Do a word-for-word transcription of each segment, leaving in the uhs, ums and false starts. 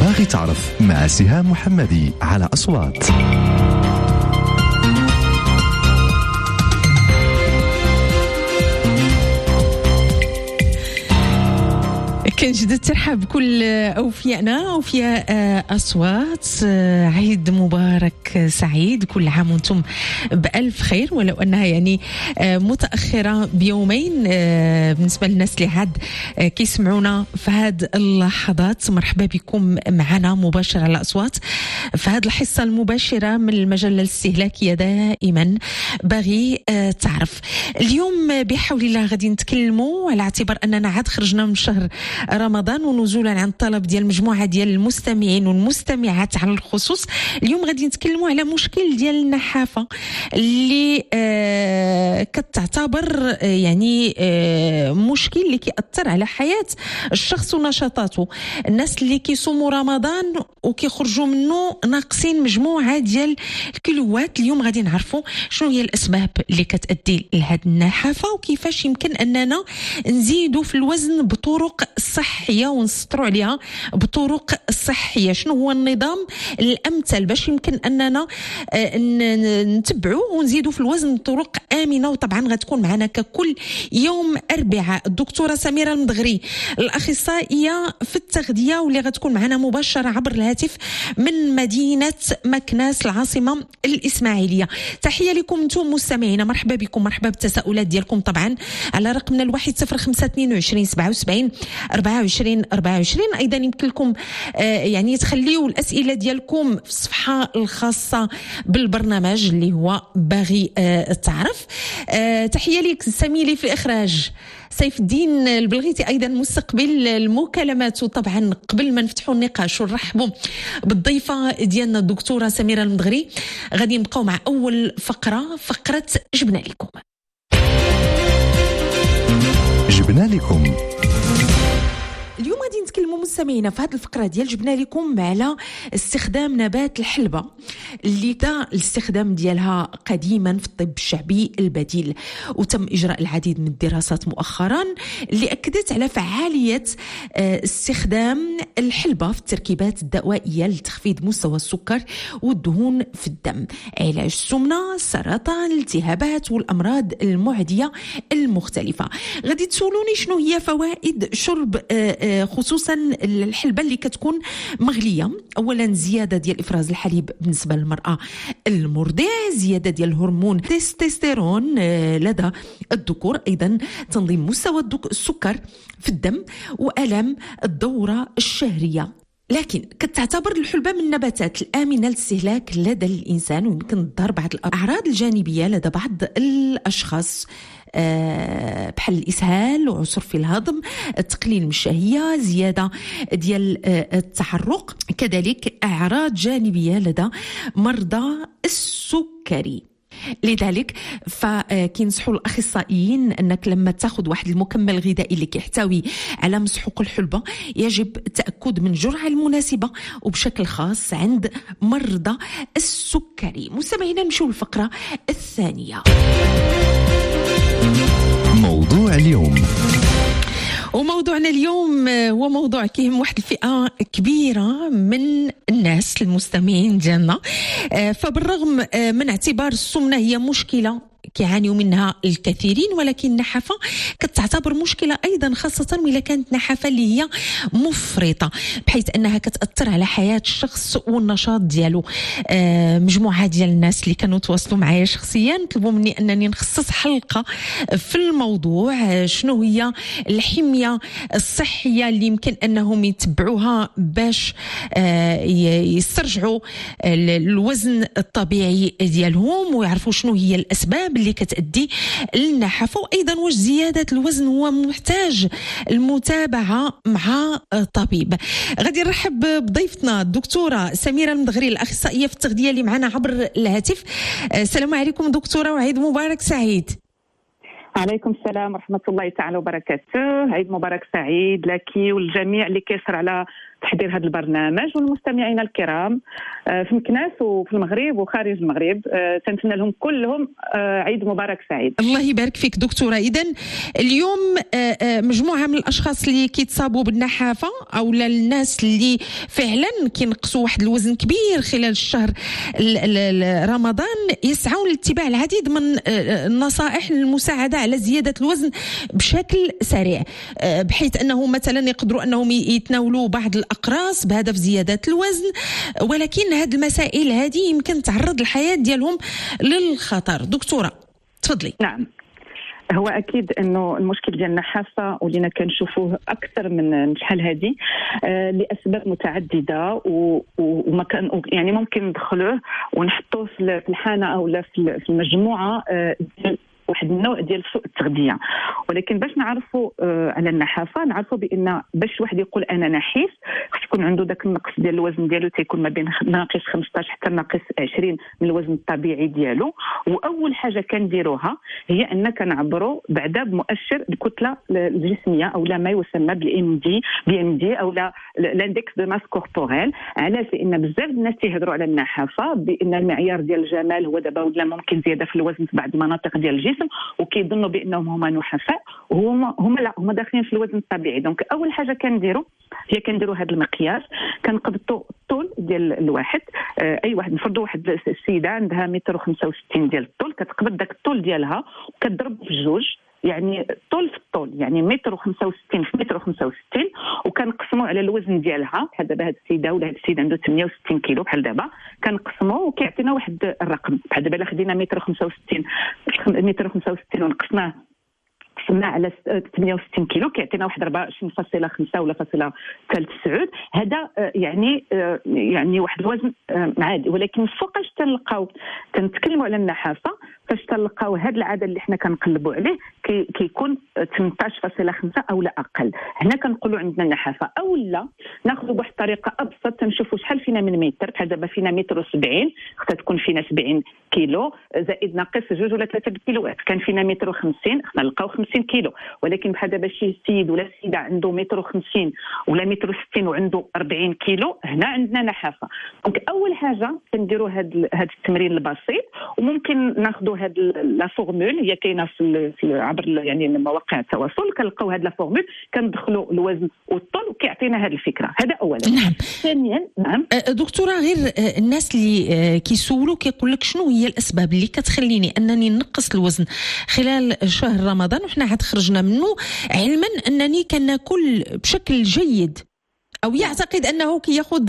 باغي تعرف مع سهام محمدي على أصوات. كنجد الترحاب بكل أوفيائنا أوفياء أصوات. عيد مبارك سعيد، كل عام وانتم بألف خير، ولو أنها يعني متأخرة بيومين بالنسبة للناس اللي عاد كيسمعونا في هذه اللحظات. مرحبا بكم معنا مباشرة على أصوات في هذه الحصة المباشرة من المجلة الاستهلاكية دائما باغي تعرف. اليوم بحول الله غادي نتكلموا على اعتبار أننا عاد خرجنا من شهر رمضان ونزولا عن طلب ديال مجموعة ديال المستمعين والمستمعات على الخصوص. اليوم غادي نتكلموا على مشكل ديال النحافة اللي آه كتعتبر آه يعني آه مشكل اللي كيأثر على حياة الشخص ونشاطاته. الناس اللي كيصوموا رمضان وكيخرجوا منه ناقصين مجموعة ديال الكيلوات. اليوم غادي نعرفوا شنو هي الأسباب اللي كتأدي لهذه النحافة وكيفاش يمكن أننا نزيدوا في الوزن بطرق صحية ونسطروا عليها بطرق صحية. شنو هو النظام الأمثل باش يمكن أننا نتبعوا ونزيدوا في الوزن بطرق آمنة. وطبعا غتكون معنا ككل يوم أربعاء الدكتورة سميرة المدغري الأخصائية في التغذية، واللي غتكون معنا مباشرة عبر الهاتف من مدينة مكناس العاصمة الإسماعيلية. تحية لكم انتم مستمعين، مرحبا بكم، مرحبا بالتساؤلات ديالكم طبعا على رقمنا الواحد صفر خمسة اثنين وعشرين سبعة وسبعين أربعة وعشرين أربعة وعشرين. أيضا يمكن لكم آه يعني تخليوا الأسئلة ديالكم في الصفحة الخاصة بالبرنامج اللي هو باغي آه تعرف. آه تحية لك سميلي في الإخراج، سيف الدين البلغيتي أيضا مستقبل المكالمات. وطبعا قبل ما نفتحوا النقاش ونرحبوا بالضيفة ديالنا الدكتورة سميرة المدغري، غادي نبقاو مع أول فقرة، فقرة جبنا لكم جبنا لكم. اليوم غادي نتكلموا مستمعينا في هذه الفقره ديال جبنا لكم على استخدام نبات الحلبه اللي دا الاستخدام ديالها قديما في الطب الشعبي البديل. وتم اجراء العديد من الدراسات مؤخرا اللي اكدت على فعاليه استخدام الحلبه في التركيبات الدوائيه لتخفيض مستوى السكر والدهون في الدم، علاج السمنه، السرطان، الالتهابات والامراض المعديه المختلفه. غادي تسولوني شنو هي فوائد شرب خصوصا الحلبة اللي كتكون مغلية. أولا زيادة ديال إفراز الحليب بالنسبة للمرأة المرضع، زيادة ديال هرمون تستوستيرون لدى الذكور، أيضا تنظيم مستوى السكر في الدم وألم الدورة الشهرية. لكن كتعتبر الحلبة من النباتات الآمنة للاستهلاك لدى الإنسان، ويمكن تظهر بعض الأعراض الجانبية لدى بعض الأشخاص أه بحال الإسهال وعسر في الهضم، تقليل من الشهية، زيادة ديال التحرق، كذلك أعراض جانبية لدى مرضى السكري. لذلك فكينصحوا الأخصائيين أنك لما تاخذ واحد المكمل غذائي اللي كيحتوي على مسحوق الحلبة يجب التأكد من الجرعة المناسبة، وبشكل خاص عند مرضى السكري. مستمعينا نمشيو للفقرة الثانية. موضوع اليوم. وموضوعنا اليوم هو موضوع كيهم واحد الفئة كبيرة من الناس المستمعين ديالنا. فبالرغم من اعتبار السمنة هي مشكلة كيعانيوا منها الكثيرين، ولكن النحافة كتعتبر مشكلة أيضا، خاصة إذا كانت نحافة اللي هي مفرطة، بحيث أنها كتأثر على حياة الشخص والنشاط ديالو. آه مجموعة ديال الناس اللي كانوا تواصلوا معايا شخصيا طلبوا مني أنني نخصص حلقة في الموضوع. آه شنو هي الحمية الصحية اللي يمكن أنهم يتبعوها باش آه يسترجعوا الوزن الطبيعي ديالهم، ويعرفوا شنو هي الأسباب اللي كتأدي للنحافة، وأيضا واش زيادة الوزن هو محتاج المتابعة مع طبيب. غادي نرحب بضيفتنا الدكتورة سميرة المدغري الأخصائية في التغذية اللي معنا عبر الهاتف. السلام عليكم دكتورة، وعيد مبارك سعيد. عليكم السلام ورحمة الله تعالى وبركاته. عيد مبارك سعيد لك والجميع اللي كيسر على تحضير هذا البرنامج، والمستمعين الكرام في مكناس وفي المغرب وخارج المغرب تنتمنى لهم كلهم عيد مبارك سعيد. الله يبارك فيك دكتورة. إذن اليوم مجموعة من الأشخاص اللي كيتصابوا بالنحافة أو الناس اللي فعلا كينقصوا واحد الوزن كبير خلال الشهر رمضان يسعون لاتباع العديد من النصائح للمساعدة على زيادة الوزن بشكل سريع، بحيث أنه مثلا يقدروا أنهم يتناولوا بعض الأقراص بهدف زيادة الوزن، ولكن هذه المسائل هذه يمكن تعرض الحياة ديالهم للخطر. دكتورة تفضلي. نعم، هو اكيد انه المشكل ديال النحافه ولينا كنشوفوه اكثر من شحال هذه آه لاسباب متعدده، وما كان يعني ممكن ندخلوه ونحطوه في الحانه او لا في المجموعه آه واحد النوع ديال سوء التغذيه. ولكن باش نعرفوا آه على النحافه نعرفوا بان باش واحد يقول انا نحيف خص يكون عنده داك النقص ديال الوزن ديالو تيكون ما بين ناقص خمسطاش حتى ناقص عشرين من الوزن الطبيعي ديالو. واول حاجه كنديروها هي ان كنعبروا بعدا بمؤشر الكتله الجسميه او لا ما يسمى بالام دي بي ام دي او لا الاندكس دو ماس كوربوريل. علاش؟ لان بزاف الناس تيهضروا على النحافه بان المعيار ديال الجمال هو دابا ولا ممكن زياده في الوزن في بعض المناطق ديال الجسم، وكيظنوا بانهم هما نحفاء وهما هما لا هما داخلين في الوزن الطبيعي. دونك اول حاجه كنديروا هي كنديروا هذا المقياس، كنقبضوا الطول ديال الواحد. آه اي واحد نفرضوا واحد السيده عندها متر وخمسة وستين ديال الطول، كتقبض داك الطول ديالها وكتضرب في جوج، يعني طول في الطول يعني متر وخمسة وستين في متر وخمسة وستين، وكنقسموا على الوزن ديالها. بحال دابا هاد السيده ولا هاد السيد عنده ثمانية وستين كيلو بحال دابا، كنقسموا وكيعطينا واحد الرقم. بحال دابا الا خدينا متر وخمسة وستين متر وخمسة وستين ونقسناه قسمنا على ثمانية وستين كيلو كيعطينا واحد أربعة وعشرين فاصلة خمسة ولا فاصلة ثلاثة وتسعين. هذا يعني يعني واحد الوزن عادي. ولكن فوقاش تنلقاو تنتكلموا على النحافه، فاش تلقاو هذا العدد اللي حنا كنقلبوا عليه كي كيكون ثمنطاش فاصلة خمسة او لا اقل، هنا كنقولوا عندنا النحافه. او لا ناخذوا بواحد الطريقه ابسط تنشوفوا شحال فينا من متر. بحال دابا فينا متر وسبعين، خصها تكون فينا سبعين كيلو زائد ناقص جوج ولا ثلاثة كيلوات. كان فينا متر وخمسين، خصنا نلقاو خمسين كيلو. ولكن بحال دابا شي سيد ولا سيده عنده متر وخمسين ولا متر وستين وعنده أربعين كيلو، هنا عندنا نحافه. دونك اول حاجه كنديروا هذا هذا التمرين البسيط، وممكن ناخذوا هاد لا فورمول هي كاينه في عبر يعني مواقع التواصل، كنلقاو هاد لا فورمول كندخلوا الوزن والطول وكيعطينا هذه الفكره. هذا اولا. نعم. ثانيا نعم دكتوره، غير الناس اللي كيسولوا كيقول لك شنو هي الاسباب اللي كتخليني انني نقص الوزن خلال شهر رمضان وحنا عاد خرجنا منه، علما انني كناكل بشكل جيد، او يعتقد انه كياخذ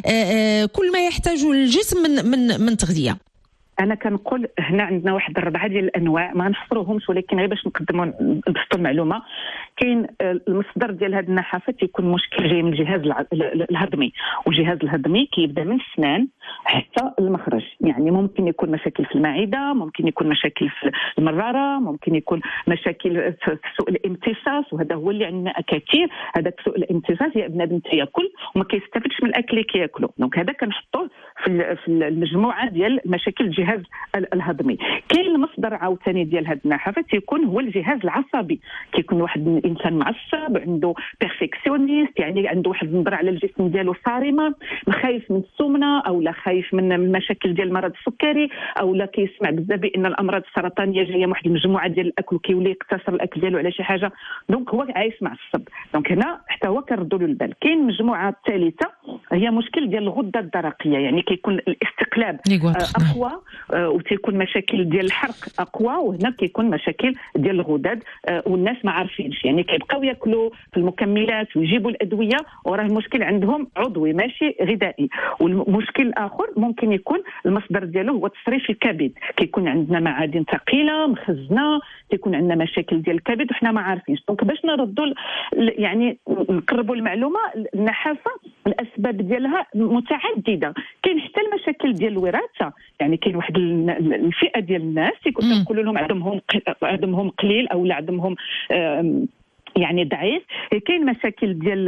كل ما يحتاجه الجسم من من من تغذيه. انا كنقول هنا عندنا واحد الربعه ديال الانواع ما نحصروهمش، ولكن غير باش نقدموا نبسطوا المعلومه. كاين المصدر ديال هذه النحافه تيكون مشكل جاي من الجهاز الهضمي، والجهاز الهضمي كيبدا من السنان حتى المخرج. يعني ممكن يكون مشاكل في المعده، ممكن يكون مشاكل في المراره، ممكن يكون مشاكل في سوء الامتصاص، وهذا هو اللي عندنا كثير. هذا سوء الامتصاص هي بنادم تياكل وما كيستافدش من الاكل اللي كياكلو. دونك هذا كنحطوه في في المجموعه ديال مشاكل الجهاز الهضمي. كاين المصدر عاوتاني ديال هذه النحافه تيكون هو الجهاز العصبي. كيكون واحد الانسان معصب، عنده بيرفكسيونيست، يعني عنده واحد النظره على الجسم ديالو صارمه، خايف من السمنه او لا خايف من المشاكل ديال المرض السكري، او لا كيسمع بزاف بان الامراض السرطانيه جايه من واحد المجموعه ديال الاكل وكيولي يقتصر الاكل ديالو على شي حاجه. دونك هو عايش معصب. دونك هنا حتى هو كنردوا له البال. كاين المجموعه الثالثه هي مشكل ديال الغده الدرقيه، يعني كيكون الاستقلاب اقوى وتيكون مشاكل ديال الحرق اقوى، وهنا كيكون مشاكل ديال الغدد والناس ما عارفينش، يعني كيبقاو ياكلوا في المكملات ويجيبوا الادويه وراه المشكل عندهم عضوي ماشي غذائي. والمشكل الاخر ممكن يكون المصدر ديالو هو تصريف الكبد، كيكون عندنا معادن ثقيله مخزنه، كيكون عندنا مشاكل ديال الكبد وحنا ما عارفينش. دونك باش نردوا يعني نقربوا المعلومه، النحافه الاسباب ديالها متعدده. كاين حتى المشاكل ديال الوراثه، يعني كاين واحد الفئه ديال الناس يقولوا لهم عندهم عندهم قليل او لا عندهم يعني ضعيف. كاين مشاكل ديال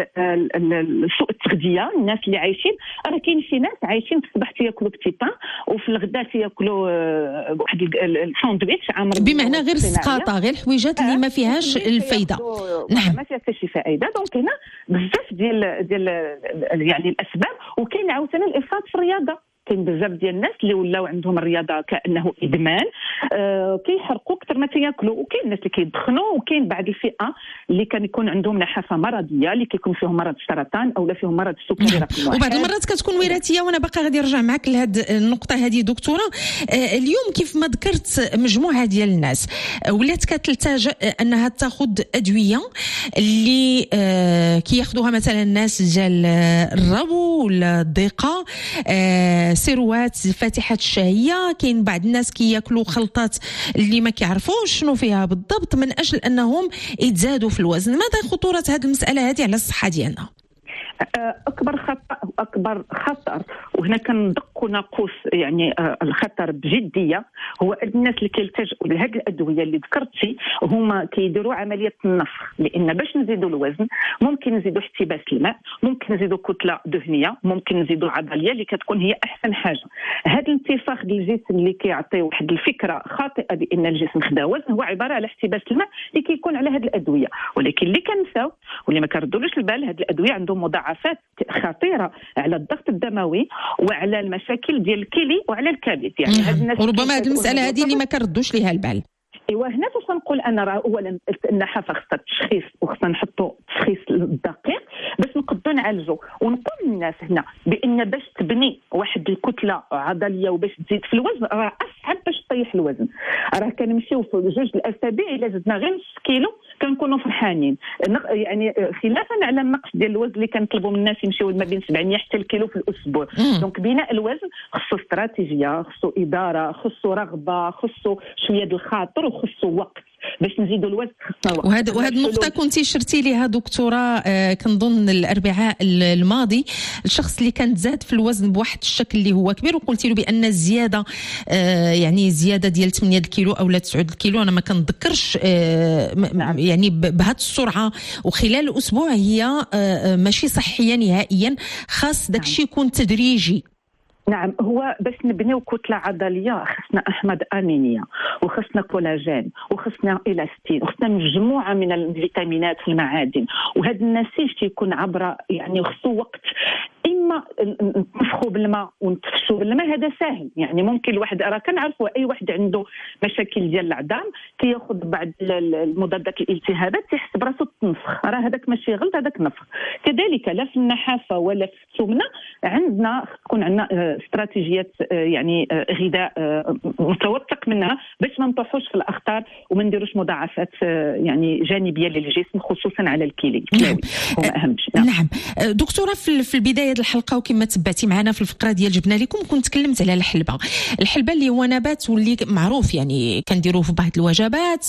سوء التغذيه. الناس اللي عايشين راه كاين شي ناس عايشين في الصباح تياكلوا بتي بان وفي الغداء تياكلوا واحد الساندويتش عامر بمعنى غير السقاطه، غير الحويجات اللي ما فيهاش الفايده. نعم ما فيها حتى شي فائده. دونك هنا بزاف ديال ديال يعني الاسباب. وكاين عاوتاني الافراط في الرياضه. كاين بزاف ديال الناس اللي ولاو عندهم الرياضه كانه ادمان، آه كيحرقوا اكثر ما تياكلوا. وكاين الناس اللي كيدخنوا، وكاين بعض الفئه اللي كان يكون عندهم نحافه مرضيه اللي كيكون فيهم مرض السرطان او لا فيهم مرض السكري رقم واحد. وبعض المرات كتكون وراثيه. وانا باقا غادي نرجع معك لهاد النقطه هذه دكتوره. آه اليوم كيف ما ذكرت مجموعه ديال الناس آه ولات كتلتجئ انها تاخذ ادويه اللي آه كياخذوها مثلا الناس ديال الربو ولا الضيقه، آه سيروات فاتحه الشهيه. كاين بعض الناس كياكلوا خلطات اللي ما كيعرفوش شنو فيها بالضبط من اجل انهم يتزادوا في الوزن. ماذا خطوره هذه المساله هذه على الصحه ديالنا؟ اكبر خطا واكبر خطر، وهنا كندقوا ناقوس يعني الخطر بجديه، هو الناس اللي كيلتجئوا لهذه الادويه اللي ذكرتي هما كيديروا عمليه النفخ. لان باش نزيدوا الوزن ممكن نزيدوا احتباس الماء، ممكن نزيدوا كتله دهنيه، ممكن نزيدوا العضليه اللي كتكون هي احسن حاجه. هذا الانتفاخ ديال الجسم اللي كيعطي واحد الفكره خاطئه بان الجسم خدا وزن هو عباره على احتباس الماء اللي كيكون على هذه الادويه. ولكن اللي كنساو واللي ما كردولوش البال، هذه الادويه عندهم مضاعفات خطيره على الضغط الدموي وعلى المشاكل ديال الكلي وعلى الكبد. يعني هاد الناس وربما هذه المساله هذه اللي ما كردوش ليها البال. ايوا هنا فاش نقول انا راه اولا النحافه خصها التشخيص وخصنا نحطوا التشخيص الدقيق باش نقدروا نعالجوا. ونقول للناس هنا بان باش تبني واحد الكتله عضليه وباش تزيد في الوزن راه اصعب باش تطيح الوزن. راه كنمشيو في جوج الاسابيع الا زدنا غير نص كيلو كنكونوا فرحانين. يعني خلافا على النقص ديال الوزن اللي كنطلبوا من الناس يمشيو ما بين سبعمية حتى الكيلو في الاسبوع. دونك بناء الوزن خصو استراتيجيه، خصو اداره، خصو رغبه، خصو شويه د الخاطر وخصو وقت باش نزيدوا الوزن. خصنا وقت. وهذا وهذه النقطه كنتي شرتي ليها دكتوره. آه كنظن الاربعاء الماضي الشخص اللي كان زاد في الوزن بواحد الشكل اللي هو كبير، وقلتي له بان الزياده آه يعني زياده ديال ثمانية الكيلو او لا تسعة الكيلو، انا ما كنتذكرش آه نعم. يعني بهذه السرعه وخلال الاسبوع هي آه ماشي صحيه نهائيا. خاص داكشي يكون تدريجي. نعم، هو باش نبنيو كتلة عضلية خصنا أحماض أمينية وخصنا كولاجين وخصنا إلاستين وخصنا مجموعة من الفيتامينات والمعادن، وهذا النسيج تيكون عبر يعني خصو وقت. إما نتنفخوا بالماء ونتفشوا بالماء هذا سهل، يعني ممكن الواحد راه كنعرفوا أي واحد عنده مشاكل ديال العظام كياخذ بعض المضادات الالتهابات تيحس براسو تنفخ، راه هذاك ماشي غلط، هذاك نفخ. كذلك لا في النحافة ولا في السمنة عندنا تكون عندنا استراتيجيات يعني غذاء متوثق منها باش ما نطيحوش في الاخطار وما نديروش مضاعفات يعني جانبيه للجسم خصوصا على الكلى. نعم. هو اهم شيء. نعم. نعم دكتوره، في البدايه ديال الحلقه وكما تبعتي معنا في الفقره ديال جبنا لكم كنت تكلمت على الحلبه. الحلبه اللي هو نبات واللي معروف يعني كنديروه في بعض الوجبات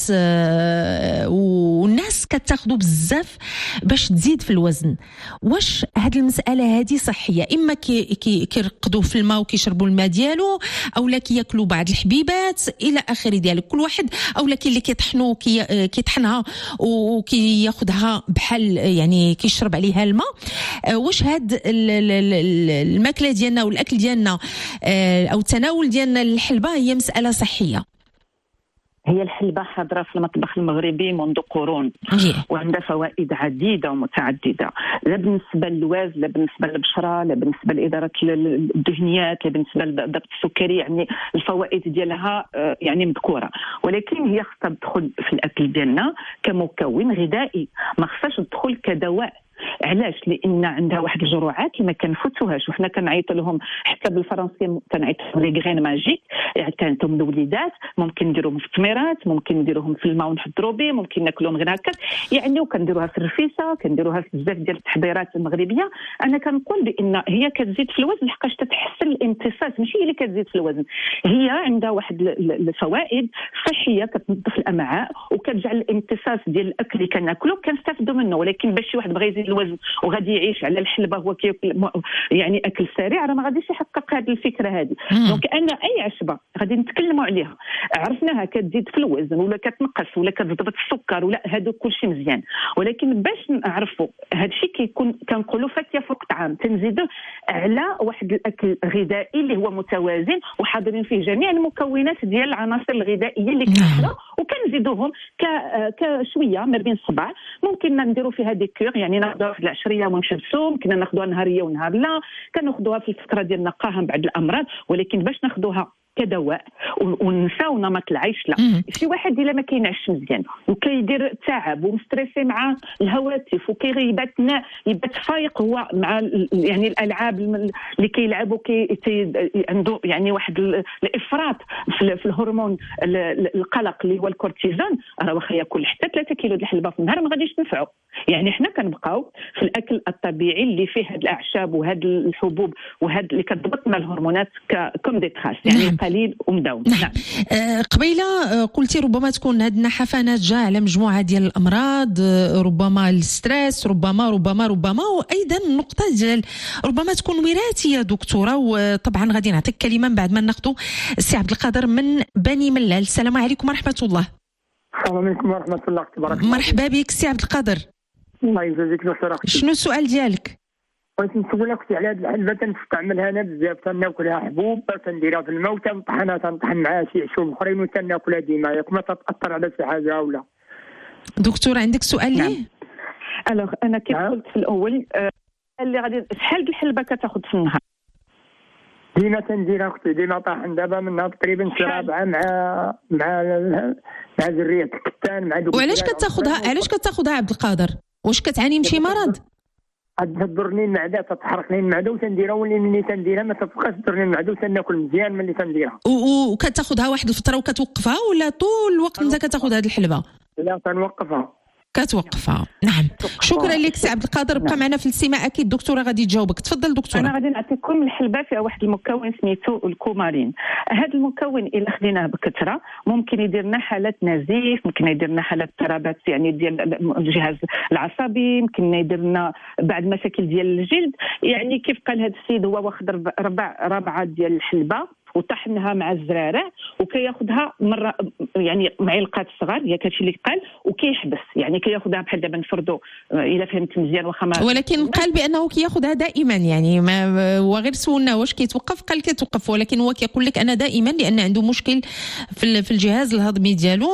والناس كتاخذوا بزاف باش تزيد في الوزن. واش هذه المساله هذه صحيه؟ اما كي كيرقدوا في الماء وكيشربوا الماء ديالو، او لا كياكلوا بعض الحبيبات الى اخره ديالك كل واحد، او لا كاين اللي كيطحنوا كي كيطحنها وكياخذها بحال يعني كيشرب عليها الماء. واش هاد الماكله ديالنا والاكل ديالنا او التناول ديالنا للحلبه هي مساله صحيه؟ هي الحلبة حاضرة في المطبخ المغربي منذ قرون وعندها فوائد عديدة ومتعددة، لا بالنسبة للوزن، لا بالنسبة للبشرة، لا بالنسبة لإدارة الدهنيات، لا بالنسبة لضبط السكري. يعني الفوائد ديالها يعني مذكورة، ولكن هي خصها تدخل في الأكل ديالنا كمكون غذائي، ما خصهاش تدخل كدواء. علاش؟ لان عندها واحد الجرعات اللي ما كنفوتوهاش، وحنا كنعيطوا لهم حتى بالفرنسيه كنعيطوا لي غرين ماجيك، يعني كانتهم الوليدات ممكن نديروهم في التميرات، ممكن نديروهم في الماء ونحضروا به، ممكن ناكلوهم غير هكا يعني، وكنديروها في الرفيسه، كنديروها في بزاف ديال التحضيرات المغربيه. انا كنقول بان هي كتزيد في الوزن لحقاش تتحسن الامتصاص، ماشي هي اللي كتزيد في الوزن، هي عندها واحد الفوائد صحيه كتنظف الامعاء وكتجعل الامتصاص ديال الاكل اللي كناكلو كنستافدوا منه. ولكن باش شي واحد بغى يزيد الوزن وغادي يعيش على الحلبه هو كياكل يعني اكل سريع، راه ما غاديش يحقق هذه الفكره هذه. دونك انا اي عشبه غادي نتكلموا عليها عرفناها كتزيد في الوزن ولا كتنقص ولا كتضبط السكر ولا هادو كلشي مزيان، ولكن باش نعرفوا هذا الشيء كيكون كنقولوا فاتيه فوق طعام، تنزيدوا على واحد الاكل غذائي اللي هو متوازن وحاضرين فيه جميع المكونات ديال العناصر الغذائيه اللي كنحتاجوا، وكنزيدوهم كشويه ما بين صباع. ممكن نديروا فيها دي كور، يعني ناخذوها في العشريه ونشبسوا، ممكن ناخذوها نهاريه ونهار لا، كناخذوها في الفتره ديال نقاها من بعد الامراض، ولكن باش ناخذوها كدواء ونساو نمط العيش لا. شي واحد الا ما كينعش مزيان وكيدير تعب ومستريسي مع الهواتف وكيبات يبات فايق هو مع يعني الالعاب اللي كيلعبوا كي عنده يعني واحد الافراط في الهرمون القلق اللي هو الكورتيزون، راه واخا ياكل حتى ثلاثة كيلو د الحلبه في النهار ما غاديش تنفعو. يعني حنا كنبقاو في الاكل الطبيعي اللي فيه هاد الاعشاب وهاد الحبوب وهاد اللي كتضبط لنا الهرمونات كوم دي تراس، يعني قليل ومداوم. نعم, نعم. آه قبيله آه قلتي ربما تكون هاد النحفانات جا على مجموعه ديال الامراض، آه ربما الستريس، ربما ربما ربما وايضا النقطه ديال ربما تكون وراثيه دكتوره. وطبعا غادي نعطيك كلمه من بعد ما ناخذوا السي عبد القادر من بني ملال. السلام عليكم ورحمه الله. السلام عليكم ورحمه الله تبارك الله. مرحبا بك سي عبد القادر. الله يجازيك دكتور. شنو السؤال ديالك؟ بغيت نسولك على هذه الحلبه، تنستعملها انا بزاف، تناكلها حبوب، تنديرها في الماء وتنطحنها، تنطحن معها شي عشوب اخرين وتناكلها ديما، ياك ما تتاثر على شي حاجه ولا؟ دكتور عندك سؤال ليه؟ نعم. الوغ انا كيف قلت في الاول آه اللي غادي شحال د الحلبه كتاخذ في النهار؟ ديما تنديرها اختي، ديما طاحن دابا منها تقريبا شي رابعه مع مع مع ذريه الكتان مع دوك. وعلاش كتاخذها علاش كتاخذها عبد القادر؟ واش كتعاني من شي مرض؟ تضرني المعده، تتحرقني المعده وتنديرها، ولي ملي تنديرها ما تبقاش تضرني المعده وتناكل مزيان ملي تنديرها. وكتاخذها واحد الفتره وكتوقفها ولا طول الوقت انت كتاخذ هذه الحلبه؟ لا كنوقفها. كتوقفها. نعم. شكرا لك سي عبد القادر. بقى معنا في الاستماع، اكيد الدكتوره غادي تجاوبك. تفضل دكتوره. انا غادي نعطيكم الحلبه فيها واحد المكون سميتو الكومارين. هذا المكون الا خديناه بكثره ممكن يدير لنا حالات نزيف، ممكن يدير لنا حالات اضطرابات يعني ديال الجهاز العصبي، ممكن يدير لنا بعض مشاكل ديال الجلد. يعني كيف قال هذا السيد هو واخد ربع ربعه ديال الحلبه وطحنها مع الزرارع وكياخذها مره يعني معلقات صغار، ياك هادشي اللي قال، وكيحبس يعني كياخذها بحال دابا نفرضوا الا فهمت مزيان واخا ما. ولكن قال بانه كياخذها دائما، يعني ما هو غير سولنا واش كيتوقف، قال كيتوقف، ولكن هو كيقول لك انا دائما لان عنده مشكل في في الجهاز الهضمي ديالو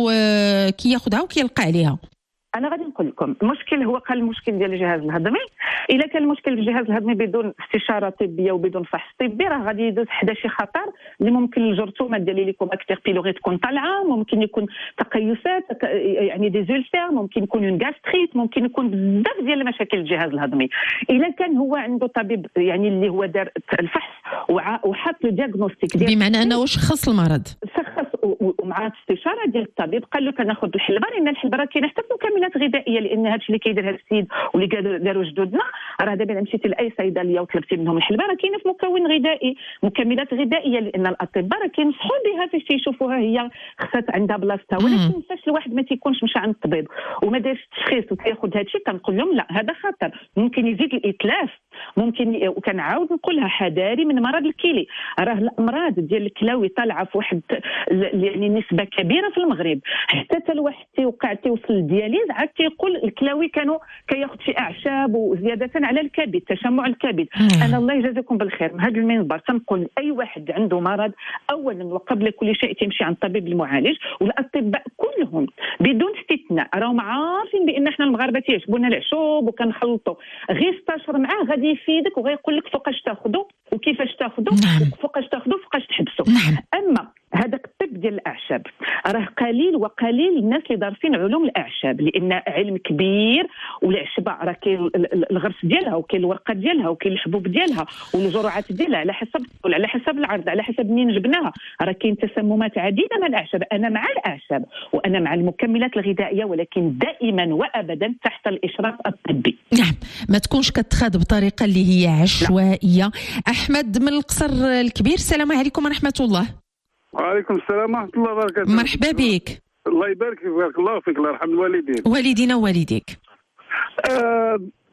وكياخذها وكيلقى عليها. انا غادي نقول لكم المشكل هو قال المشكل ديال الجهاز الهضمي. الا كان المشكل في الجهاز الهضمي بدون استشاره طبيه وبدون فحص طبي راه غادي يدوز حدا شي خطر اللي ممكن الجرثومه ديال ليكوباكتير بيلوري تكون طالعه، ممكن يكون تقيسات يعني دي زولسير، ممكن يكون اون غاستريت، ممكن يكون بزاف ديال المشاكل الجهاز الهضمي. الا كان هو عنده طبيب يعني اللي هو دار الفحص وحط له دياغنوستيك ديال بمعنى انه شخص المرض شخص ومع الاستشاره ديال الطبيب قال له كناخذ الحلبه لان الحلبه راه كاينه حتى مكملات غذائيه، لان هذا الشيء اللي كيدير هذا السيد واللي داروا جدودنا راه دابا الا مشيتي لاي صيدليه وطلبتي منهم الحلبه راه كاينه في مكون غذائي مكملات غذائيه، لان الاطباء راه كينصحوا بها فاش تيشوفوها هي خصها عندها بلاصتها. ولكن فاش الواحد ما تيكونش مشى عند الطبيب وما دارش التشخيص وكياخذ هذا الشيء كنقول لهم لا هذا خطر، ممكن يزيد الاتلاف، ممكن. وكنعاود نقولها حذاري من مرض الكلي، راه الامراض ديال الكلاوي طالعه في واحد يعني نسبه كبيره في المغرب، حتى حتى الواحد تيوقع تيوصل للدياليز عاد تيقول الكلاوي كانوا كياخذ شي اعشاب وزياده على الكبد، تشمع الكبد. انا الله يجازيكم بالخير من هذا المنبر تنقول اي واحد عنده مرض اولا وقبل كل شيء تمشي عند الطبيب المعالج، والاطباء كلهم بدون استثناء راهم عارفين بان احنا المغاربه تيعجبونا العشوب وكنخلطوا، غير استشر معاه غادي يفيدك وغيقول لك فوقاش تاخذوا وكيفاش تاخذوا وفوقاش تاخذوا وفوقاش تحبسوا. اما هذاك الطب ديال الاعشاب راه قليل وقليل الناس اللي دارسين علوم الاعشاب، لان علم كبير، والعشبه راه كاين الغرس ديالها وكاين الورقه ديالها وكاين الحبوب ديالها والجرعات ديالها على حسب على حسب العرض على حسب منين جبناها، راه كاين تسممات عديده مع الاعشاب. انا مع الاعشاب وانا مع المكملات الغذائيه، ولكن دائما وابدا تحت الاشراف الطبي. نعم، ما تكونش كتخاد بطريقه اللي هي عشوائيه. لا. احمد من القصر الكبير، السلام عليكم ورحمه الله. وعليكم السلام ورحمة الله وبركاته. مرحبا بك. الله يبارك فيك، بارك الله فيك، الله يرحم الوالدين. والدينا ووالديك. آه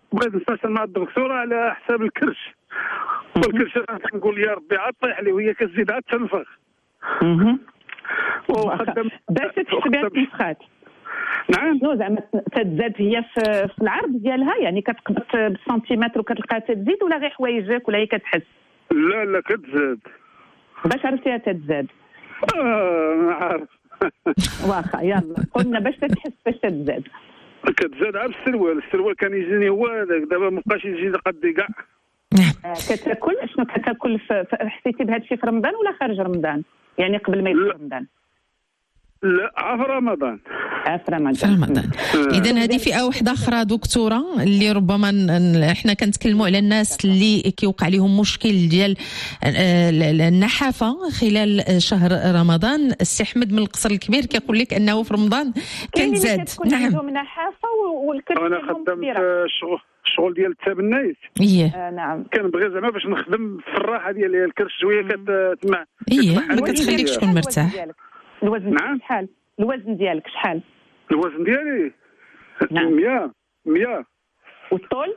بغيت نستشير مع الدكتوره على حساب الكرش. والكرش انا كنقول يا ربي عاد طيح لي وهي كتزيد عاد تنفخ. وخدم باش تحسبها النفخات. نعم. شنو زعما تتزاد هي في, في العرض ديالها، يعني كتقبط بالسنتيمتر وكتلقاها تزيد، ولا غير حوايجك ولا هي كتحس؟ لا لا كتزاد. باش عرفتيها تتزاد؟ اه ما عارف. واخا يلا قلنا باش تحس باش تتزاد. كتزاد على السروال، السروال كان يجيني هو هذاك، دابا مابقاش يجي قدي كاع. نعم. كتاكل شنو كتاكل؟ حسيتي بهذا الشيء في رمضان ولا خارج رمضان؟ يعني قبل ما يدخل رمضان؟ لا في رمضان. في رمضان. في رمضان. اذا هذه فئه واحده اخرى دكتوره اللي ربما احنا كنتكلموا على الناس اللي كيوقع لهم مشكل ديال النحافه خلال شهر رمضان. السي احمد من القصر الكبير كيقول لك انه في رمضان كنزاد. نعم. عندهم نحافه والكرش انا خدمت الشغل الشغل ديال التبنيت. ايه آه نعم. كنبغي زعما باش نخدم في الراحه ديال الكرش شويه كتسمع. ايه اللي كتخليك تكون مرتاح. الوزن نعم. شحال؟ الوزن ديالك شحال؟ الوزن ديالي نعم. مية مية. والطول؟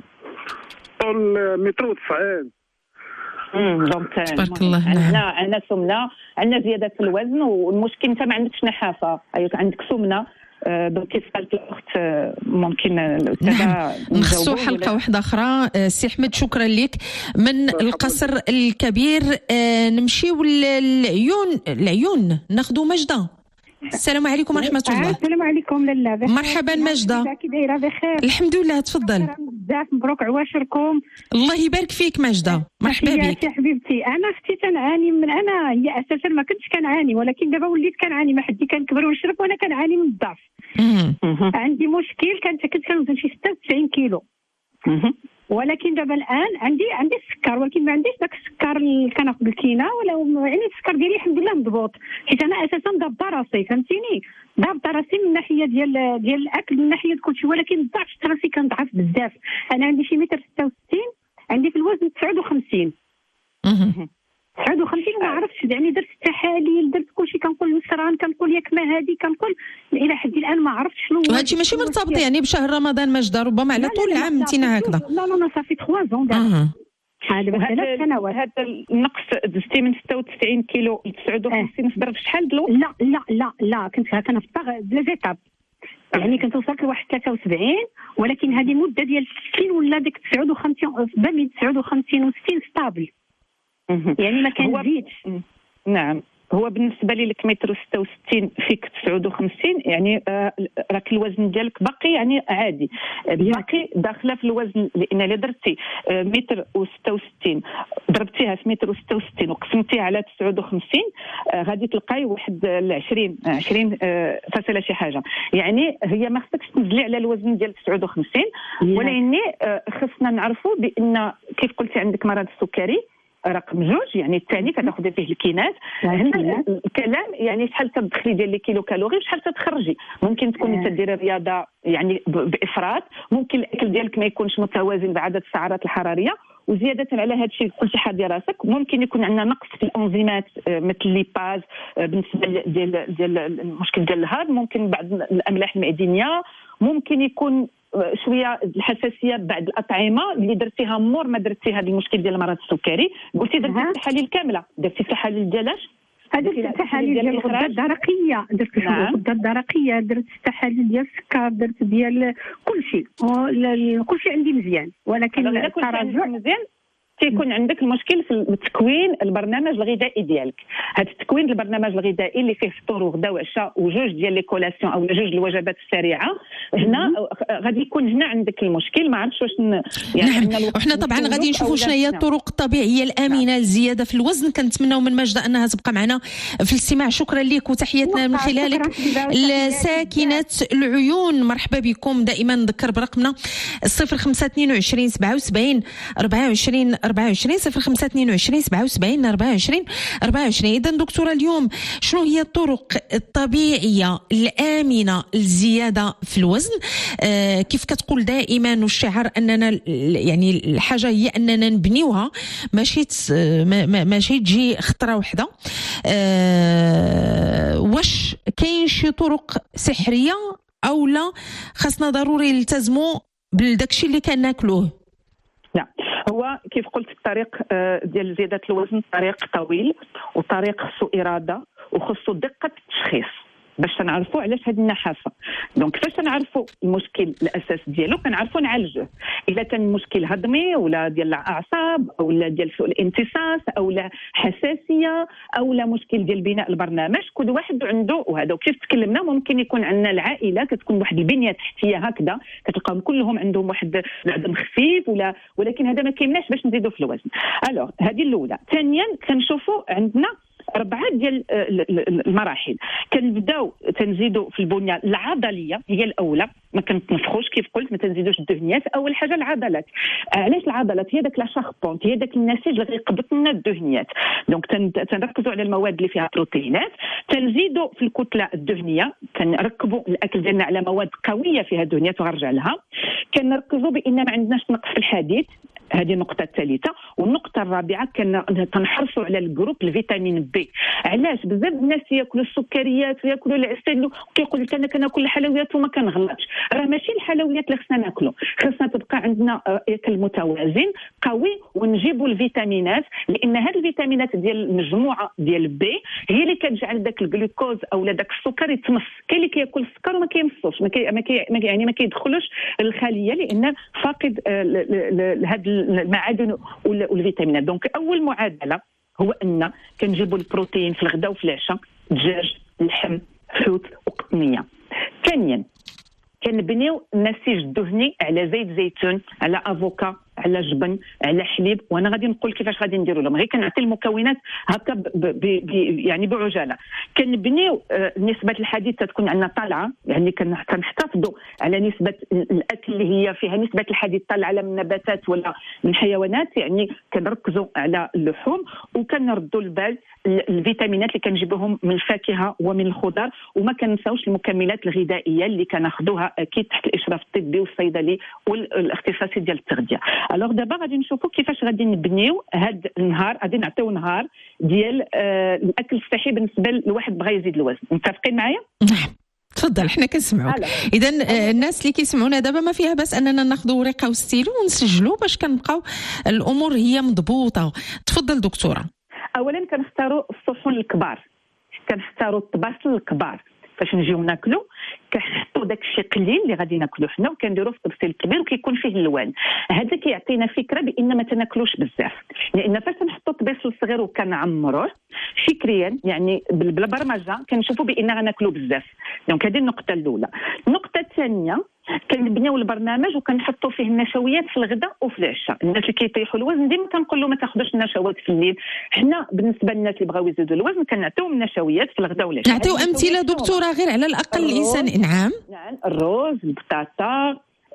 طول متر وتسعين. امم دونك تبارك الله. عندنا عندنا سمنه، عندنا زياده في الوزن، والمشكل انت ما عندكش نحافه، ايوه عندك سمنه. دونك كيف قالت الاخت ممكن نعم نخصو حلقه واحده اخرى. سي احمد شكرا لك من القصر الكبير. نمشيو للعيون. العيون ناخذوا مجده. السلام عليكم ورحمه الله. السلام عليكم لاله. مرحبا مجده. كي دايره؟ بخير الحمد لله. تفضل. بزاف مبروك عواشركم. الله يبارك فيك مجده. مرحبا بك يا حبيبتي. انا اختي تنعاني من انا هي اساسا ما كنتش كنعاني، ولكن دابا وليت كنعاني. ما حدي كنكبر ونشرب وانا كنعاني من الضعف. عندي مشكل. كنت كنت كنوزن شي ستة وتسعين كيلو، ولكن دابا الان عندي عندي السكر، ولكن ما عنديش داك السكر اللي كناخذ الكينه، ولا يعني السكر ديالي الحمد لله مضبوط، حيت انا اساسا ضابطه راسي، فهمتيني، ضابطه راسي من الناحيه ديال ديال الاكل، من ناحيه كلشي، ولكن الضعف راسي كنضعف بزاف. انا عندي شي متر ستة وستين، عندي في الوزن تسعة وخمسين. تسعة وخمسين وما عرفتش، يعني درت التحاليل، درت كلشي، كنقول السرعان، كنقول ياك ما هادي، كنقول الى حد الان ما عرفتش شنو. وهادشي ماشي مرتبط يعني بشهر رمضان مجده، ربما على طول العام انت هكذا. لا لا لا صافي ثلاثة زون دابا. هذا ثلاث سنوات. هذا النقص دزتي من ستة وتسعين كيلو ل تسعة وخمسين في ظرف شحال دلو؟ لا لا لا لا كنت كنفطر بلا زيتاب، يعني كنت وصلت لواحد ثلاثة وسبعين، ولكن هذه مده ديال ستين ولا ديك تسعة وخمسين بين تسعة وخمسين و ستين ستابل، يعني ما كنزيدش. نعم. هو بالنسبه لي لك متر ستة وستين فيك تسعة وخمسين، يعني آه راك الوزن ديالك باقي يعني عادي، باقي داخله في الوزن، لان الا درتي آه متر وستة وستين ضربتيها في متر وستة وستين وقسمتيها على تسعة وخمسين آه غادي تلقاي واحد عشرين عشرين آه فاصله شي حاجه، يعني هي ما خصكش تنزلي على الوزن ديال تسعة وخمسين، ولكن آه خصنا نعرفوا بان كيف قلتي عندك مرض السكري رقم جوج، يعني الثاني كتاخذي فيه الكينات. هنا الكلام يعني شحال تدخلي ديال لي كيلو كالوري وشحال تتخرجي. ممكن تكوني تديري الرياضه يعني بافراط، ممكن الاكل ديالك ما يكونش متوازن بعدد السعرات الحراريه، وزياده على هذا الشيء كلشي حادي راسك. ممكن يكون عندنا نقص في الانزيمات مثل الليباز بالنسبه ديال ديال المشكل ديال الهضم، ممكن بعض الاملاح المعدنيه، ممكن يكون شويه الحساسيه بعض الاطعمه اللي درتيها مور ما درتي هذا المشكل ديال مرض السكري. قلتي درتي التحاليل كامله، درتي التحاليل ديالاش؟ هذيك التحاليل ديال الغده الدرقيه، درت الغده الدرقيه، درت التحاليل ديال السكر، درت ديال كلشي، كلشي عندي مزيان، ولكن التراجع مزيان. تيكون عندك المشكل في تكوين البرنامج الغذائي ديالك. هذا التكوين البرنامج الغذائي اللي فيه فطور وغدا وعشاء وجوج ديال لي كولاسيون او جوج الوجبات السريعه، هنا غادي يكون هنا عندك المشكل. ما عرفتش واش يعني نعم. وحنا طبعا غادي نشوفوا شنو هي الطرق الطبيعيه الامنه للزياده في الوزن. كنتمناو من ماجده انها تبقى معنا في الاستماع. شكرا لك وتحياتنا من خلالك لساكنه العيون. مرحبا بكم. دائما نذكر برقمنا صفر خمسة اثنين وعشرين سبعة وسبعين أربعة وعشرين أربعة وعشرين صفر خمسة اثنين وعشرين سبعة وسبعين أربعة وعشرين أربعة وعشرين. إذا دكتورة اليوم شنو هي الطرق الطبيعية الآمنة للزيادة في الوزن؟ آه كيف كتقول دائما والشعار أننا يعني الحاجة هي أننا نبنيوها، ماشي ما ماشي تجي خطرة واحدة. آه واش كاين شي طرق سحرية أو لا خاصنا ضروري نلتزموا بداكشي اللي كناكلوه؟ لا، هو كيف قلت الطريق ديال زياده الوزن طريق طويل، وطريق خصو اراده وخصو دقه التشخيص باش تنعرفوا علاش هذه النحافه. دونك كيفاش تنعرفوا المشكل الاساس ديالو؟ كنعرفوا نعالجوه. الا كان مشكل هضمي ولا ديال الاعصاب او لا ديال سوء الامتصاص او لا حساسيه او لا مشكل ديال بناء البرنامج، كل واحد عنده. وهذا كيف تكلمنا ممكن يكون عندنا العائله كتكون واحد البنيه تحتيه هكذا، كتلقاهم كلهم عندهم واحد العظم خفيف ولا، ولكن هذا ما كيمنعش باش نزيدوا في الوزن. الوغ هذه الاولى. ثانيا كنشوفوا عندنا أربعة ديال المراحل. كنبداو تنزيدوا في البنية العضلية، هي الأولى، ما كنتنفخوش كيف قلت، ما تنزيدوش الدهنيات. أول حاجة العضلات. علاش العضلات؟ هي داك لا شاربونت، هي داك النسيج اللي غيقبط لنا الدهنيات. دونك تنركزوا على المواد اللي فيها بروتينات. تنزيدوا في الكتلة الدهنية، كنركبوا الأكل ديالنا على مواد قوية فيها دهنيات وغنرجع لها. كنركزوا بأن ما عندناش نقص في الحديد، هذه النقطة الثالثة. والنقطة الرابعة كنحرصوا على الجروب الفيتامين بي. علاش؟ بزاف الناس ياكلوا السكريات وياكلوا العسل وكيقول لك انا كناكل الحلويات وما كنغلطش. راه ماشي الحلويات اللي خصنا ناكلوا، خصنا تبقى عندنا اكل متوازن قوي ونجيبوا الفيتامينات، لان هذه الفيتامينات ديال المجموعه ديال بي هي اللي كتجعل داك الجلوكوز او داك السكر يتمص. كاين اللي كياكل السكر وما كيمصوش، ما كي ما كي يعني ما كيدخلوش الخليه لان فاقد هذه المعادن والفيتامينات. دونك اول معادله هو ان كنجيبوا البروتين في الغداء وفي العشاء، دجاج، اللحم، حوت وقطنيه. ثانيا كنبنيو النسيج الدهني على زيت زيتون، على افوكا، على جبن، على حليب. وانا غادي نقول كيفاش غادي نديروا لهم، غير كنعطي المكونات هكا ب ب ب يعني بعجاله. كنبنيو آه نسبه الحديد تكون عندنا طالعه، يعني كنحتفظوا على نسبه الاكل اللي هي فيها نسبه الحديد طالعه من نباتات ولا من حيوانات، يعني كنركزوا على اللحوم. وكنردوا البال الفيتامينات اللي كنجيبوهم من الفاكهه ومن الخضر. وما كنساوش المكملات الغذائيه اللي كناخذوها اكيد تحت الاشراف الطبي والصيدلي والاختصاصي ديال التغذيه. الوغ دابا غادي نشوفوا كيفاش غادي نبنيو هذا النهار. غادي نعطيو نهار ديال آه الاكل الصحي بالنسبه لواحد بغى يزيد الوزن. متفقين معايا؟ نعم تفضل، حنا كنسمعوك. اذا الناس اللي كيسمعونا دابا ما فيها بس اننا ناخذوا ورقه وستيلو ونسجلوا باش كنبقاو الامور هي مضبوطه. تفضل دكتوره. اولا كنختاروا الصحون الكبار، كنختاروا الطباسل الكبار فاش نجيو ناكلو. كنحطوا داك الشيء قليل اللي غادي ناكلو حنا وكنديروه في طبسيل كبير وكيكون فيه اللوان. هذا كيعطينا فكره بان ما تناكلوش بزاف، لان فاش نحطوا طبسيل صغير وكنعمروه فكريا يعني بالبرمجه كنشوفوا بان غناكلو بزاف. دونك هذه النقطه الاولى. النقطه الثانيه كنبنيو البرنامج وكنحطوا فيه النشويات في الغداء وفي العشاء. الناس اللي كيطيحوا الوزن ديما كنقول لهم ما تاخذوش النشويات في الليل. حنا بالنسبه للناس اللي بغاو يزيدوا الوزن كنعطيوهم النشويات في الغداء والعشاء. نعطيو امثله دكتوره غير على الاقل الانسان انعام. نعم، الروز، البطاطا،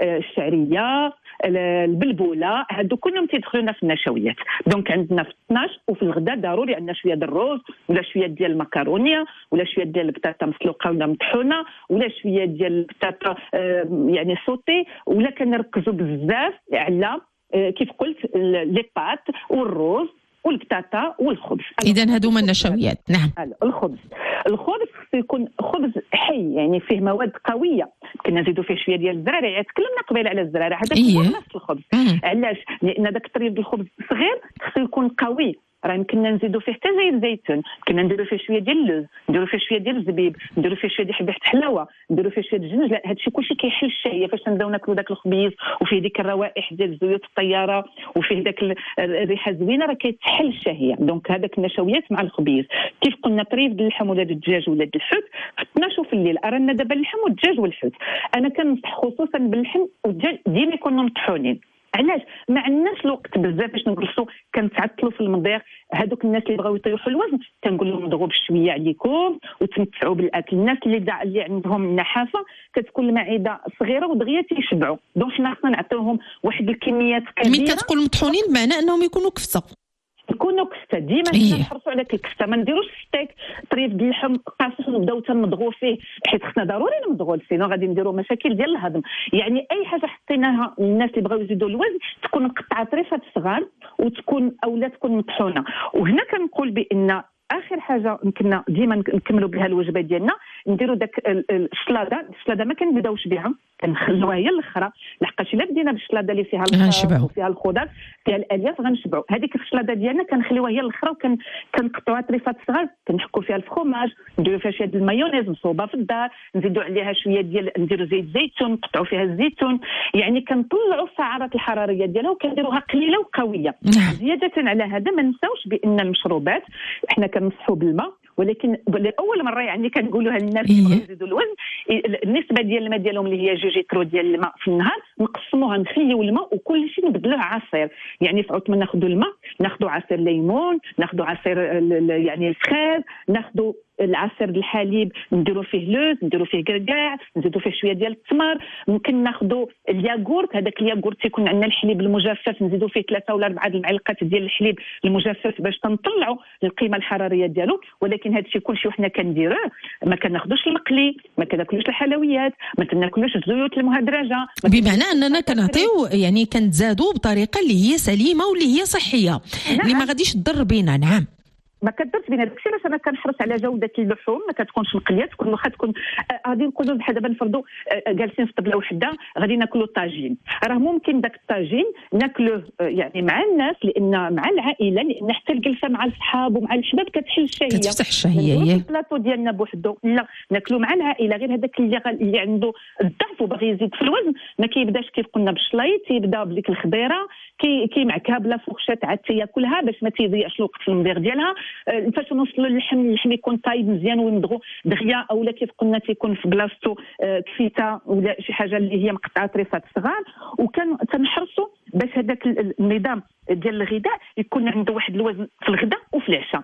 الشعريه، البلبوله، هادو كلهم تيدخلونا في النشويات. دونك عندنا في اثناش وفي الغداء ضروري عندنا شويه ديال الروز ولا شويه ديال المكرونيه ولا شويه ديال البطاطا مسلوقه ولا مطحونه ولا شويه ديال البطاطا يعني صوتي، ولا كنركزوا بزاف على كيف قلت لي بات والروز والبطاطا والخبز. اذا هادو من النشويات. نعم. الخبز الخبز خصو يكون خبز حي، يعني فيه مواد قويه. كنا نزيدوا فيه شويه ديال الزرارع، تكلمنا قبيله على الزرارع، هذا هو نفس الخبز. علاش؟ لان داك الطريف ديال الخبز صغير خصو يكون قوي. راه يمكننا نزيدوا فيه حتى زيت الزيتون، كنا نديروا فيه شويه ديال اللوز، نديروا فيه شويه ديال الزبيب، نديروا فيه شويه ديال حبه حلاوه، نديروا فيه شويه الجنج. لا، هادشي كلشي كيحل الشهيه فاش نبداو ناكلوا داك الخبيز وفيه ديك الروائح ديال زيوت الطياره وفيه داك الريحه زوينه، راه كيتحل الشهيه. دونك هذاك النشويات مع الخبيز. كيف قلنا طريف ديال اللحم ولا الدجاج ولا الحوت في اثناش في الليل. ارانا دابا اللحم والدجاج والحوت، انا كننصح خصوصا باللحم والدجاج ديما يكونوا مطحونين. علاش؟ ما عندناش الوقت بزاف باش نجلسوا كنتعطلوا في المضيق. هذوك الناس اللي بغاو يطيحوا الوزن كنقول لهم ضغوا بشويه عليكم وتمتعوا بالاكل. الناس اللي دع اللي عندهم النحافه كتكون المعده صغيره ودغيا تيشبعوا. دونك حنا خصنا نعطيوهم واحد الكميات كبيره. ملي كتقول مطحونين بمعنى انهم يكونوا كفته، يكونوا كفته. ديما إيه. نحرصوا على الكفته، ما نديروش ستيك طريف ديال اللحم قاصح ونبداو تنضغوا فيه، حيت خصنا ضروري نمضغوا سينو غادي نديروا مشاكل ديال الهضم. يعني اي حاجه حطيناها للناس اللي بغاو يزيدوا الوزن تكون مقطعه طريفات صغار وتكون اولا تكون مطحونه. وهنا كنقول بان اخر حاجه يمكننا ديما نكملوا بها الوجبه ديالنا، نديروا داك الشلاضه. الشلاضه ما كنبداوش بها، كنخلوها هي الاخرى، لحقاش الا بدينا بالشلاضه اللي فيها غنشبعوا فيها الخضر فيها الالياف غنشبعوا. هذيك الشلاضه ديالنا كنخليوها هي الاخرى وكن كنقطعوها طريفات صغار، كنحكوا فيها الفخوماج، نديروا فيها شويه المايونيز مصوبه في الدار، نزيدوا عليها شويه ديال نديروا زيت زيتون نقطعوا فيها الزيتون، يعني كنطلعوا السعرات الحراريه ديالها وكنديروها قليله وقويه. زياده على هذا ما نساوش بان المشروبات احنا كنصحوا بالماء، ولكن لاول مره يعني كنقولوها للناس يزيدوا الوزن، النسبه ديال الماء ديالهم اللي هي جوج لتر ديال الماء في النهار نقسموها، نخليو الماء وكل شيء نبدلوه عصير. يعني في عوض ما ناخذوا الماء ناخذوا عصير ليمون، ناخذوا عصير يعني الفخاز، ناخذوا العصير الحليب نديروا فيه لوز، نديروا فيه كركاع، نزيدوا فيه شويه ديال التمر، ممكن ناخذوا الياغورت، هذاك الياغورت تيكون عندنا الحليب المجفف نزيدوا فيه ثلاثه ولا اربعه المعلقات ديال الحليب المجفف باش تنطلعوا القيمه الحراريه ديالو. ولكن هذا الشيء كلشي وحنا كنديروه، ما كناخذوش المقلي، ما كناكلوش الحلويات، ما كناكلوش الزيوت المهدرجه، بمعنى اننا كنعطيو يعني كنتزادوا بطريقه اللي هي سليمه واللي هي صحيه، اللي ما غاديش تضر بينا. نعم ما كدرش بين هذاك الشيء، باش انا كنحرص على جوده اللحوم، ما كتكونش مقليه، تكون واخا تكون غادي نقولوا بحال دابا نفرضوا جالسين في طبله وحده غادي ناكلوا طاجين، راه ممكن داك الطاجين ناكلوه يعني مع الناس، لان مع العائله، لان حتى الجلسه مع الصحاب ومع الحباب كتحل الشهيه، كتفتح الشهيه هي البلاطو ديالنا بوحدو، لا ناكلوا مع العائله. غير هذاك اللي اللي عنده الضعف وباغي يزيد في الوزن ما كيبداش كيف قلنا بالشلايط، تيبدا بديك الخضيره كي كيمعكها بلا فوخشات عاد تياكلها باش ما تيضيعش الوقت في المضيغ ديالها. فاش نوصلوا للحم، اللحم يكون طايب مزيان ويمضغوا دغيا، اولا كيف قلنا تيكون في بلاصتو كفيته ولا شي حاجه اللي هي مقطعه طريفات صغار. وكان تنحرصوا باش هذاك النظام ديال الغذاء يكون عنده واحد الوزن في الغداء وفي العشاء.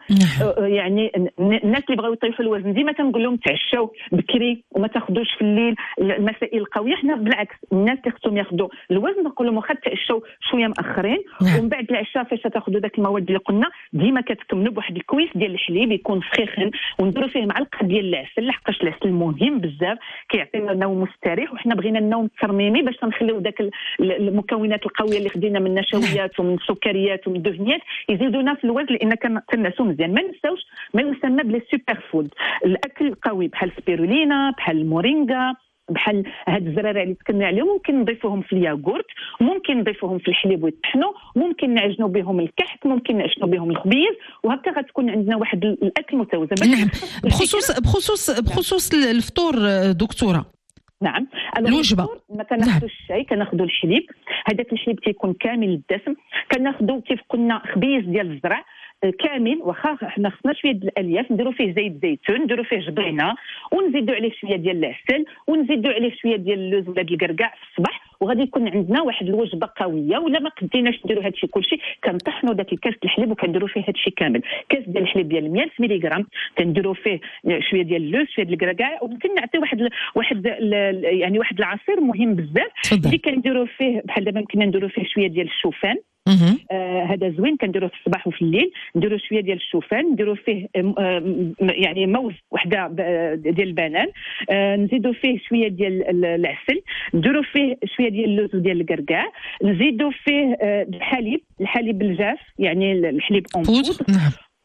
يعني الناس اللي بغاو يطيحوا الوزن ديما كنقول لهم تعشاو بكري وما تاخذوش في الليل المسائل القويه. حنا بالعكس الناس اللي خصهم ياخذوا الوزن نقول لهم واخا تعشاو شويه مأخرين، ومن بعد العشاء فاش تاخذوا داك المواد اللي قلنا ديما كتكملوا بواحد الكويس ديال الحليب يكون فخيخن، ونديروا فيه معلقه ديال العسل، لحقاش العسل مهم بزاف كيعطينا نوم مستريح، وحنا بغينا النوم الترميمي باش نخليو داك المكونات القويه اللي خدينا من نشويات ومن سكريات ومن دهنيات يزيدونا في الوزن، لان كنتناسوا مزيان. ما نساوش ما يسمى بلي سوبر فود، الاكل القوي بحال السبيرولينا، بحال المورينغا، بحال هاد الزرارع اللي تكلمنا عليهم، ممكن نضيفوهم في الياغورت، ممكن نضيفوهم في الحليب ويطحنوا، ممكن نعجنوا بهم الكحك، ممكن نعجنوا بهم الخبيز، وهكا غتكون عندنا واحد الاكل متوازن. نعم بخصوص بخصوص بخصوص الفطور دكتوره. نعم الوجبه ما كناخذوش الشاي، كناخذوا الحليب، هذاك الحليب تيكون كامل الدسم، كناخذوا كيف قلنا خبيز ديال الزرع كامل، واخا حنا خصنا شويه ديال الالياف نديروا فيه زيت زيتون، نديروا فيه جبينه، ونزيدوا عليه شويه ديال العسل، ونزيدوا عليه شويه ديال اللوز ولا ديال الكركاع في الصباح، وغادي يكون عندنا واحد الوجبه قويه. ولا ما قديناش نديروا هذا الشيء كلشي كنطحنوا داك الكاس الحليب وكنديروا فيه هذا الشيء كامل، كاس ديال الحليب ديال مية ملغ كنديروا فيه شويه ديال اللوز، شويه ديال الكركاع، وممكن نعطي واحد ل... واحد ل... يعني واحد العصير مهم بزاف اللي كنديروا فيه بحال دابا ممكن نديروا فيه شويه ديال الشوفان. آه هذا زوين كنديروه في الصباح وفي الليل، نديروا شويه ديال الشوفان، نديروا فيه آه يعني موز وحده ديال البنان، آه نزيدوا فيه شويه ديال العسل، نديروا فيه شويه ديال اللوز وديال الكركاع، نزيدوا فيه آه الحليب الحليب الجاف يعني الحليب اون بود،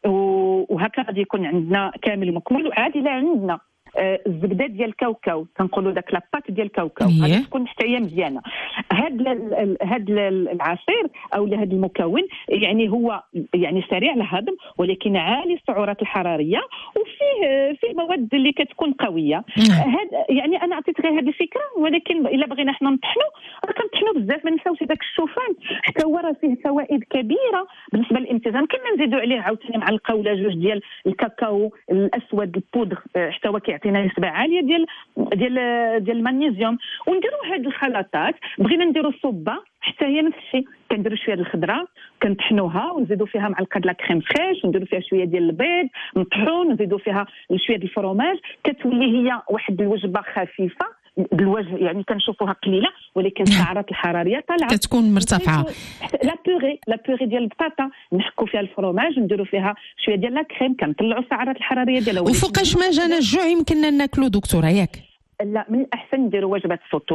وهكا غادي يكون عندنا كامل مكمول. وعادي لا عندنا الزبده ديال الكاوكاو كنقولوا داك لاباط ديال الكاوكاو غادي تكون حتى هي مزيانه. هاد هاد العصير او هذا المكون يعني هو يعني سريع الهضم ولكن عالي السعرات الحراريه وفيه فيه مواد اللي كتكون قويه. هاد يعني انا عطيت غير هذه الفكره، ولكن الا بغينا حنا نطحنوا راه كنطحنوا بزاف. ما نساوش داك الشوفان حتى هو راه فيه فوائد كبيره بالنسبه للامتزاج، كنا نزيدوا عليه عاوتاني معلقه ولا جوج ديال الكاكاو الاسود البودغ، حتى هو كيعطينا نسبه عاليه ديال ديال ديال المغنيسيوم. ونديروا هاد الخلطات، بغينا نديروا الصوبه حتى هي نفس الشيء، كنديروا شويه الخضره كنطحنوها ونزيدوا فيها معلقه د لا كريم فريش، ونديروا فيها شويه ديال البيض مطحون، ونزيدوا فيها شويه ديال الفرomاج، كتولي هي واحد الوجبه خفيفه بالوجه، يعني كنشوفوها قليله ولكن السعرات الحراريه طالعه كتكون مرتفعه. لا بيغي لا بيغي ديال البطاطا نحكوا فيها الفرomاج، نديروا فيها شويه ديال لا كريم، كنطلعوا السعرات الحراريه ديالها. وفوقاش ما جانا الجوع يمكننا ناكلوا دكتوره ياك؟ لا، من الاحسن نديروا وجبه الفطور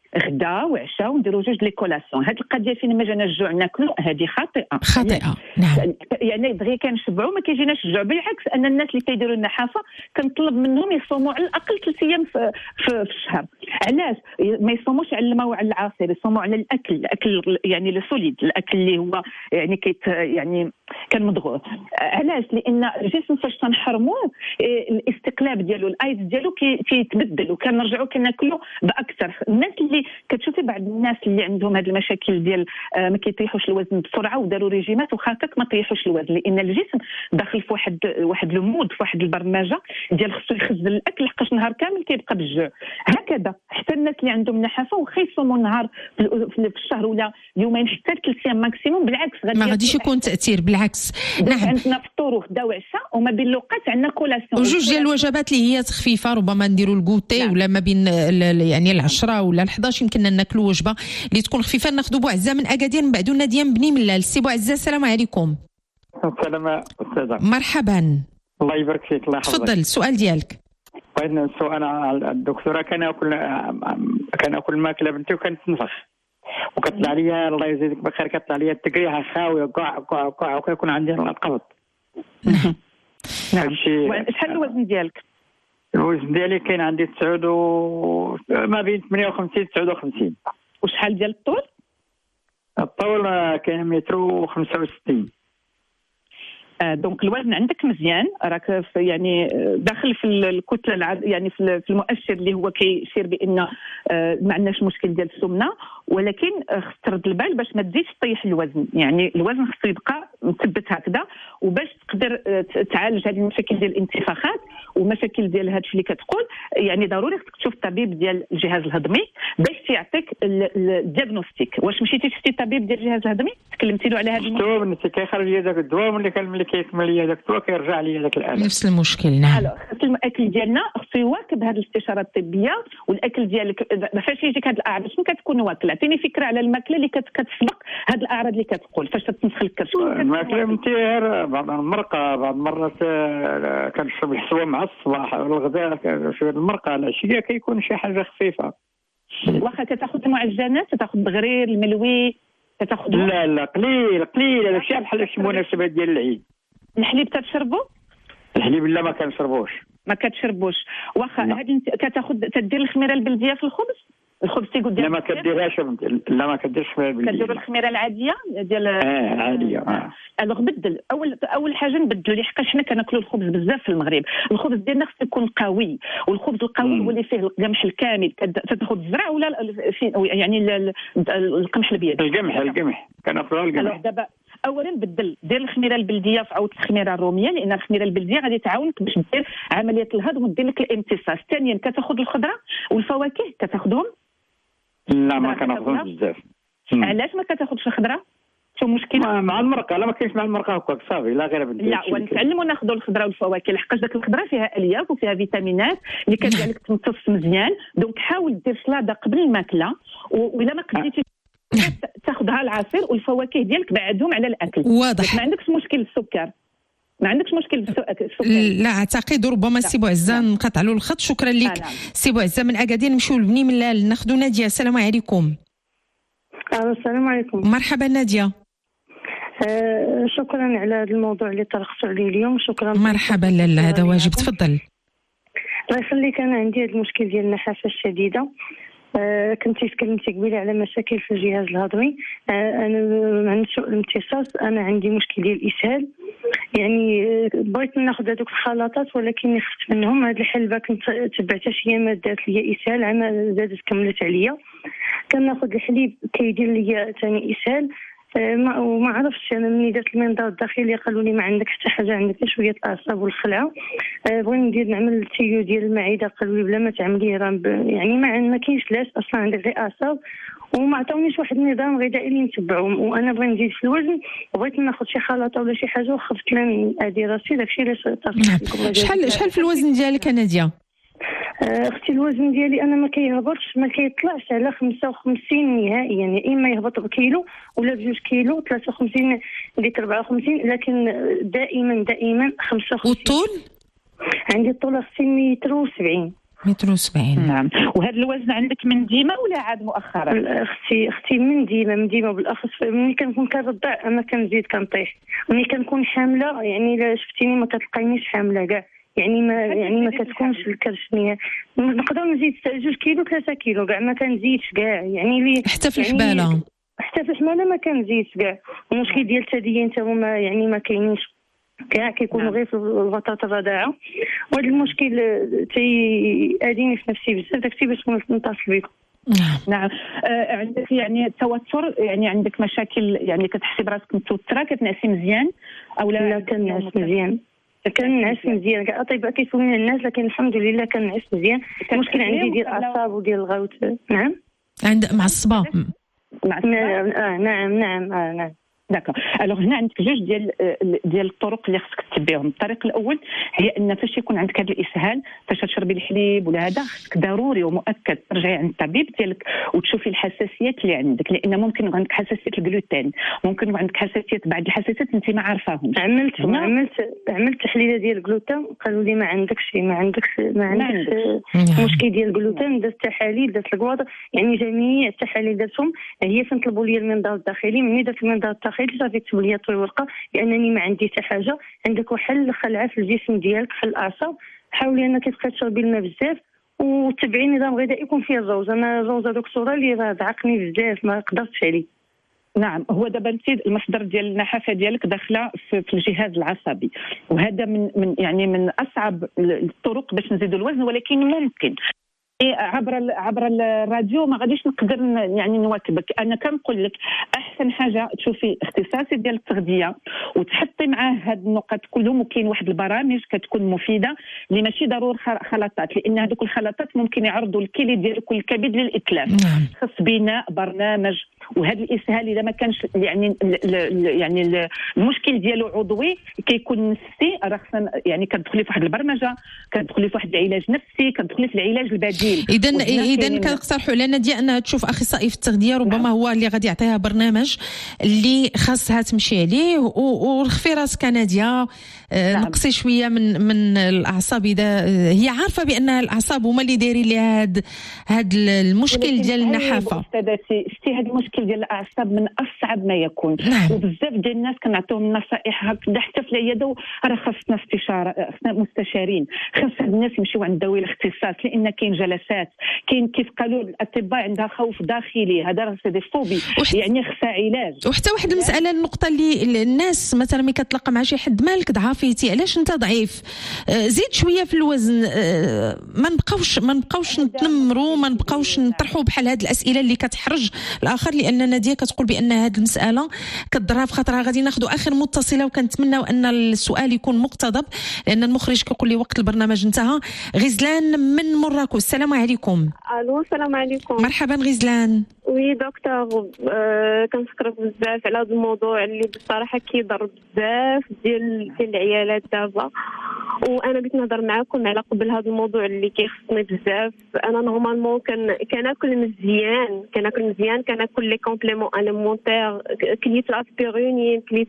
غدا وعشاء ونديروا جوج لي كولاسيون. هاد القضيه فين ما جانا الجوع ناكلوا هذه خاطئه خاطئه نعم. يعني دغيا كنشبعوا ما كيجيناش الجوع، بالعكس ان الناس اللي كيديروا النحافه كنطلب منهم يصوموا على الاقل ثلاث ايام في, في, في الشهر. علاش ما يصوموش على الماء وعلى العصير، يصوموا على الاكل، الاكل يعني لو سوليد، الاكل اللي هو يعني كيت يعني كان مضغوط. علاش؟ لان الجسم فاش تنحرموه الاستقلاب ديالو الايز ديالو كيتبدل وكنرجعوا كناكلوا باكثر. الناس اللي كتشوفي بعض الناس اللي عندهم هذه المشاكل ديال ما كيطيحوش الوزن بسرعه وداروا ريجيمات وخاطك ما طيحوش الوزن، لان الجسم داخل في واحد واحد المود، في واحد البرمجه ديال خصو يخزن الاكل لحقاش نهار كامل كيبقى بالجوع. هكذا حتى الناس اللي عندهم نحافه واخا يصوموا نهار في الشهر ولا يومين حتى ثلاث ايام ماكسيموم، بالعكس ما غاديش يكون تاثير، بالعكس. نعم عندنا فطور وغدا وعشاء وما بين الاوقات عندنا كولاسيون وجوج ديال الوجبات اللي هي خفيفه، ربما نديروا الكوتي نعم. ولا ما بين يعني العشرة ولا الحداش يمكن ناكلوا وجبه اللي تكون خفيفه. ناخذوا بوعزه من اكادير من بعد ناديه بني ملال. السي بوعزه السلام عليكم. السلام استاذه. مرحبا الله يبارك فيك. الله يحفظك. تفضل السؤال ديالك. بغيت نسول انا الدكتوره كناكل كناكل الماكله بنتي وكانت تنفخ وكتطلع لي الله يزيدك بخير كتطلع لي التقريحه خاويه كاع كاع كاع وكيكون عندي القبض. نعم. شحال الوزن ديالك؟ الوزن ديالي كاين عندي تسعود و ما بين ثمانية وخمسين تسعود وخمسين. وشحال ديال الطول؟ الطول كاين متر وخمسة وستين. آه دونك الوزن عندك مزيان، راك يعني داخل في الكتله العد... يعني في المؤشر اللي هو كيشير بان آه ما عندناش مشكل ديال السمنه، ولكن خص ترد البال باش ما تزيدش طيح الوزن. يعني الوزن خصو يبقى مثبت هكذا، وباش تقدر تعالج هذه المشاكل ديال الانتفاخات ومشاكل ديال هذا الشيء اللي كتقول، يعني ضروري خصك تشوف طبيب ديال الجهاز الهضمي باش يعطيك الدياغنوستيك. واش مشيتي شفتي طبيب ديال الجهاز الهضمي تكلمتي له على هذا الموضوع؟ شفتو بنتي كيخرج لي داك الدواء ملي كان ملي كيكمل لي داك الدواء كيرجع لي داك الالم. نفس المشكل نعم. خص الاكل ديالنا خصو يواكب هذه الاستشاره الطبيه، والاكل ديالك فاش يجيك هذه الاعراض شنو كتكون واكله؟ عطيني فكره على الماكله اللي كتسبق هذه الاعراض اللي كتقول فاش تتنفخ الكرش. الماكله بنتي بعض المرقه، بعض المرات كنشرب الحسوه مع الصباح، الغداء شويه المرقه، العشيه كيكون شي حاجه خفيفه. واخا كتاخذ المعجنات، كتاخذ الدغرير الملوي، كتاخذ؟ لا لا قليل قليل، هذا الشيء بحال شي مناسبات ديال العيد. الحليب كتشربو؟ الحليب لا ما كنشربوش. ما كتشربوش. واخا هاد كتاخذ تدير الخميره البلديه في الخبز؟ الخبز تيقول لا ما كديرهاش، لا ما كديرش الخميره البلديه، كدير الخميره العاديه ديال اه عاديه. اه الوغ بدل اول اول حاجه نبدلوا ليه، حقاش حنا كناكلوا الخبز بزاف في المغرب. الخبز ديالنا خصو يكون قوي، والخبز القوي هو اللي فيه القمح الكامل. تاخذ الزرع ولا يعني القمح الابيض؟ القمح القمح كناكلوا القمح. دابا اولا بدل دير الخميره البلديه في عوض الخميره الروميه، لان الخميره البلديه غادي تعاونك باش دير عمليه الهضم ودير لك الامتصاص. ثانيا كتاخذ الخضره والفواكه كتاخذهم؟ لا ما كناخذهمش بزاف. علاش ما كتاخذش الخضره؟ شو مشكله؟ مع المرقه، لا ما كاينش مع المرقه هكاك صافي، لا غير بدل. لا ونتعلموا ناخذوا الخضره والفواكه لحقاش داك الخضره فيها الياف وفيها فيتامينات اللي كتجعلك تمتص مزيان. دونك حاول دير سلاده قبل الماكله، واذا ما قدرتيش تاخذها العصير والفواكه ديالك بعدهم على الاكل. واضح. ما عندكش مشكل السكر؟ ما عندكش مشكل السكر؟ لا اعتقد ربما سي بوعزه نقطع له الخط. شكرا لك آه نعم. سي بوعزه من اكادير. نمشيو لبني ملال ناخذوا ناديه. السلام عليكم. السلام عليكم. مرحبا ناديه. آه شكرا على هذا الموضوع اللي طرحته عليه اليوم. شكرا. مرحبا. لا هذا واجب. تفضل. الله يخليك. انا عندي هذا المشكل ديال النحافه الشديده. آه كنتي تكلمتي قبيله على مشاكل في الجهاز الهضمي. آه انا عندي سوء الامتصاص، انا عندي مشكل ديال الاسهال. يعني بغيت ناخذ هذوك الخلاطات ولكن خفت منهم. هاد الحلبه كنت تبعتها شي ايامات دارت لي اسهال، عام زادت كملت عليا. كناخذ الحليب كيدير لي ثاني اسهال. آه ما وما عرفتش انا مني درت المنظار الداخلي قالوا لي ما عندك حتى حاجه، عندك شويه الاعصاب والخلعه. آه بغيت ندير نعمل التيو ديال المعده، قالوا لي بلا ما تعمليه راه يعني ما ما كاينش لاش اصلا عندك غير اعصاب، وما عطاونيش واحد النظام غذائي اللي نتبعه. وانا بغيت نزيد في الوزن وبغيت ناخذ شي خلطه ولا شي حاجه وخفت لا ادي راسي. داكشي علاش طافي. شحال شحال في الوزن ديالك ناديه؟ اختي الوزن ديالي انا ما كيهبطش، ما كيطلعش على خمسة وخمسين نهائيا، يعني اما يهبط بكيلو ولا بجوج كيلو، ثلاثة وخمسين ديك أربعة وخمسين، لكن دائما دائما خمسة وخمسين. والطول؟ عندي الطول اختي متر وسبعين. متر وسبعين. نعم. وهذا الوزن عندك من ديما ولا عاد مؤخرا؟ اختي اختي من ديما من ديما بالاخص ملي كنكون كنرضع انا كنزيد كنطيح، ملي كنكون حامله يعني الا شفتيني ما كتلقاينيش حامله كاع، يعني ما يعني ما كتكونش الكرش نيه، نقدر نزيد جوج كيلو ثلاثة كيلو كاع ما كنزيدش كاع، يعني لي حتى في يعني الحباله حتى في الحماله ما كنزيدش كاع. المشكل ديال الثديين حتى هما يعني ما كاينينش كاع، كيكونوا غير في فتره الرضاعه، وهذا المشكل تيأذيني في نفسي بزاف، داكشي باش نتصل بكم. نعم. آه عندك يعني التوتر، يعني عندك مشاكل، يعني كتحسي براسك متوتره، كتنعسي مزيان او لا؟ لا كنعس مزيان، كنعس مزيان. كاع الاطباء كيسولوني الناس لكن الحمد لله كنعس مزيان. المشكل عندي ديال الاعصاب وديال الغوت. نعم عند معصبه. نعم آه نعم نعم آه نعم داكا. الوغ هنا عندك جوج ديال ديال الطرق اللي خصك تتبعهم. الطريق الاول هي ان فاش يكون عندك هذا الاسهال، فاش تشربي الحليب ولا هذا، خصك ضروري ومؤكد ترجعي عند الطبيب ديالك وتشوفي الحساسيات اللي عندك، لان ممكن يكون عندك حساسيه الجلوتين، ممكن يكون عندك حساسيه بعض الحساسيات انت ما عارفاهمش. عملت عملت عملت تحليله ديال الجلوتين، قالوا لي ما عندكش ما عندكش ما عندكش مشكل ديال الجلوتين. درت تحاليل، درت الكواطر، يعني جميع التحاليل درتهم. هي فين طلبوا لي المنظار الداخلي، مني درت المنظار الداخلي صافي كتبوا لي طوي ورقه لانني ما عندي حتى حاجه. عندك واحد الخلعه في الجسم ديالك بحال الاعصاب، حاولي انك تبقاي تشربي الماء بزاف وتبعي نظام غذائي يكون فيه الجوز. انا الجوز دكتوره اللي راه ضعقني بزاف ما قدرتش عليه. نعم. هو دابا انت المصدر ديال النحافه ديالك داخله في, في الجهاز العصبي، وهذا من من يعني من اصعب الطرق باش نزيدوا الوزن، ولكن ممكن عبر عبر الراديو ما غاديش نقدر يعني نواكبك. انا كنقول لك احسن حاجه تشوفي اختصاصي ديال التغذيه وتحطي معاه هاد النقط كلهم، وكاين واحد البرامج كتكون مفيده اللي ماشي ضروري خلطات، لان هذوك الخلطات ممكن يعرضوا الكلى ديالك والكبد للاتلاف. خص بناء برنامج. وهذا الاسهال اذا ما كانش يعني ال ال يعني ال المشكل ديالو عضوي كيكون نفسي، راه خصنا يعني كتدخلي في واحد البرمجه، كتدخلي في واحد العلاج نفسي، كتدخلي في العلاج البديل. اذا اذا كنقترحوا على ناديه انها تشوف اخصائي في التغذيه، ربما نعم. هو اللي غادي يعطيها برنامج اللي خاصها تمشي عليه. ورخفي راسك ناديه، نعم. نقصي شويه من من الاعصاب. اذا هي عارفه بان الاعصاب هما اللي دايرين لها هاد هاد المشكل ديال النحافه. استاذتي شتي هذا المشكل ديال الاعصاب من اصعب ما يكون، نعم. وبزاف ديال الناس كنعطيهم نصائح هكذا حتى في العياده، راه خاصنا استشاره، خاصنا مستشارين، خاص هاد الناس يمشيو عند ذوي الاختصاص، لان كاين جلسات، كاين كيف قالوا الاطباء عندها خوف داخلي، هذا راه سي دي فوبي، يعني خصها علاج. وحتى واحد المساله، النقطه اللي الناس مثلا ملي كتلاقى مع شي حد مالك ضعفيتي، علاش انت ضعيف، زيد شويه في الوزن، ما نبقاوش ما نبقاوش نتنمروا، ما نبقاوش نطرحوا بحال هاد الاسئله اللي كتحرج الاخر، لان ناديه كتقول بان هاد المساله كضرها في خاطرها. غادي ناخذوا اخر متصله، وكنتمناو ان السؤال يكون مقتضب لان المخرج كيقول لي وقت البرنامج انتهى. غزلان من مراكش، السلام عليكم. الو السلام عليكم. مرحبا غزلان. وي دكتور، أه كنشكرك بزاف على هذا الموضوع اللي بصراحه كيضر بزاف ديال ديال العيالات دابا، وانا بغيت نهضر معكم على قبل هذا الموضوع اللي كيخصني بزاف. انا نورمالمون كان كناكل مزيان كناكل مزيان كناكل لي كومبليمون اليمونتير، كليت لاسبيرين، كليت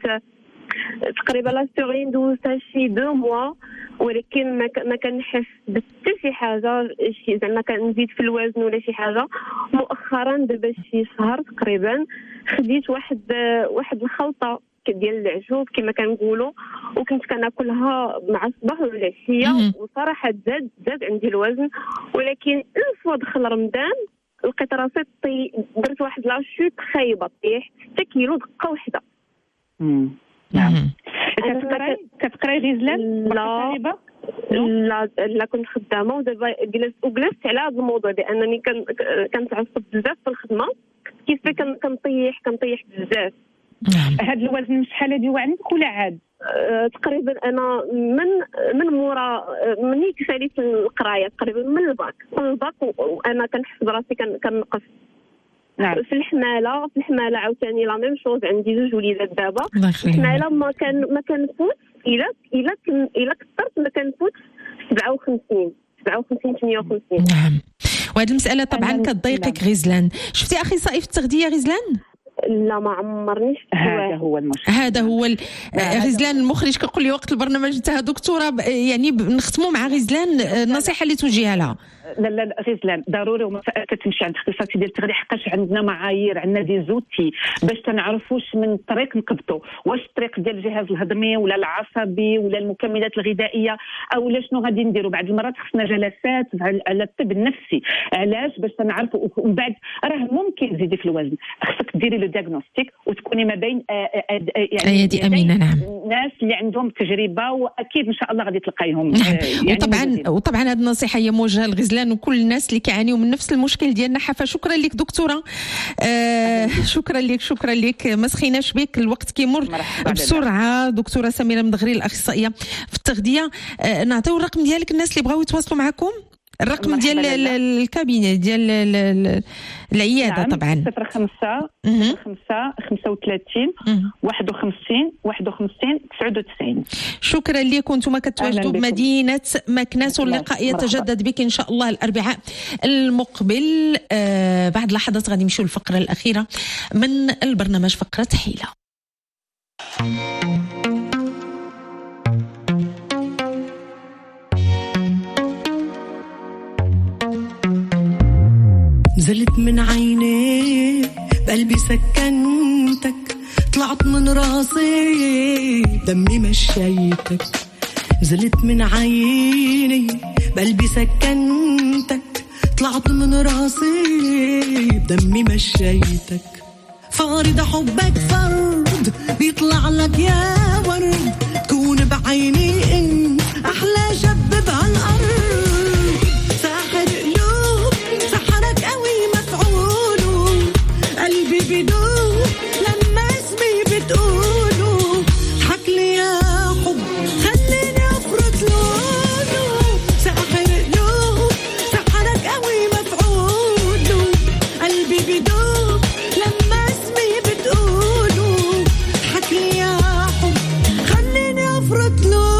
تقريبا لاسبيرين دوزتها شي دو موا، ولكن ما ما كنحس بحتى شي حاجه، شي زعما كنزيد في الوزن ولا شي حاجه. مؤخرا دابا شي شهر تقريبا خديت واحد واحد الخلطه ديال العجوب كما كنقولوا، وكنت كناكلها مع الصباح والعشيه، وصراحه زاد زاد عندي الوزن. ولكن الفوا دخل رمضان لقيت راسي طي، درت واحد لاشوت خايبه، طيح ستة كيلو دقه واحده. نعم. كتقراي كتقراي غزلان؟ لا لا لا كنت خدامه، ودابا جلست وجلست على هذا الموضوع لانني كنتعصب بزاف في الخدمه، كيف كنطيح كنطيح بزاف. هذا الوزن شحال هادي عندك ولا عاد؟ أه تقريبا انا من من مورا مني ساليت القرايه تقريبا من الباك من الباك وانا كنحس براسي كنقص. نعم. في الحماله في الحماله عاوتاني لا ميم شوز، عندي جوج وليدات دابا. الحماله ما كان ما كنفوت الا الا الا كثرت ما كنفوت سبعة وخمسين سبعة وخمسين ثمانية وخمسين. نعم. وهذه المساله طبعا كتضايقك غزلان. شفتي اخصائي في التغذيه غزلان؟ لا ما عمرنيش. هذا هو المشكل. هذا هو ال... غزلان المخرج كيقول لي وقت البرنامج تاع دكتوره يعني نختموا مع غزلان النصيحه اللي توجهها لها. لا لا لا غزلان ضروري وما تمشي عند اختصاصي ديال التغذيه، حقاش عندنا معايير، عندنا دي زوتي باش تنعرفوش من طريق نقبطوا واش الطريق ديال الجهاز الهضمي ولا العصبي ولا المكملات الغذائيه او لا شنو غادي نديروا. بعض المرات خصنا جلسات على الطب النفسي، علاش باش تنعرفوا. ومن بعد راه ممكن تزيدي في الوزن، خصك ديري لو دياغنوستيك وتكوني ما بين يعني ايادي امينه. نعم الناس اللي عندهم تجربه، واكيد ان شاء الله غادي تلقايهم. يعني وطبعا وطبعا هذه النصيحه هي موجهه لغزلان وكل الناس اللي كيعانيوا من نفس المشكل ديالنا. حفا شكرا لك دكتوره. آه شكرا لك شكرا لك ما سخيناش بك، الوقت كيمر بسرعه. دكتوره سميره مدغري الاخصائيه في التغذيه. آه نعطيو الرقم ديالك الناس اللي بغاو يتواصلوا معكم، الرقم ديال الكابينه ديال العياده. نعم. طبعا صفر خمسة خمسة خمسة وثلاثين واحد وخمسين واحد وخمسين تسعة وتسعين. شكرا لكم. انتم كتواجدوا بمدينه مكناس، واللقاء يتجدد بك ان شاء الله الاربعاء المقبل. آه بعد لحظات غادي نمشيو للفقره الاخيره من البرنامج، فقره حيله. نزلت من عيني بقلبي سكنتك، طلعت من راسي دمي مشيتك. نزلت من عيني بقلبي سكنتك، طلعت من راسي دمي مشيتك. فارض حبك فرد بيطلع لك يا ورد، تكون بعيني انت احلى شاب بهالارض. ساحر قلوب سحرك قوي مفعوله، قلبي بدوب لما اسمي بتقوله. حك لي يا حب خليني افرط لونه، ساحر قلوب سحرك قوي مفعوله، قلبي بدوب لما اسمي بتقوله. حك لي يا حب خليني افرط لونه.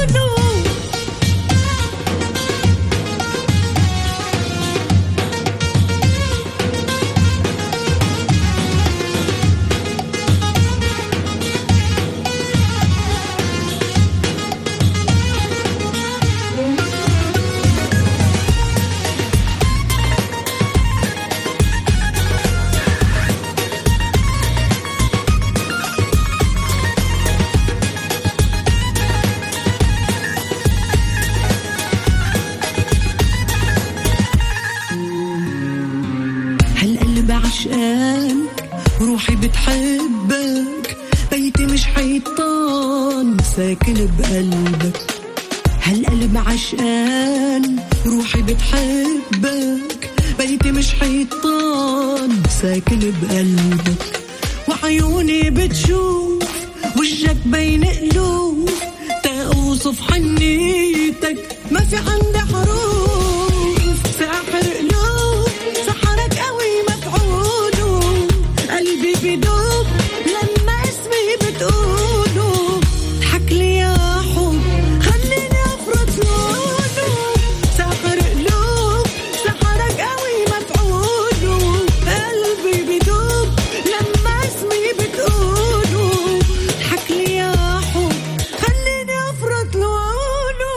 هالقلب عشقان روحي بتحبك، بيتي مش حيطان ساكن بقلبك. هالقلب عشقان روحي بتحبك، بيتي مش حيطان ساكن بقلبك. وعيوني بتشوف وجهك بين قلوب، تأوصف حنيتك ما في عندي حروف. ساحر قلوب سحرك قوي مفعوله، قلبي بدوب لما اسمي بتقوله. حك لي يا حب خليني افرط لونه، ساحر قلوب سحرك قوي مفعوله، قلبي بدوب لما اسمي بتقوله. حك لي يا حب خليني افرط لونه.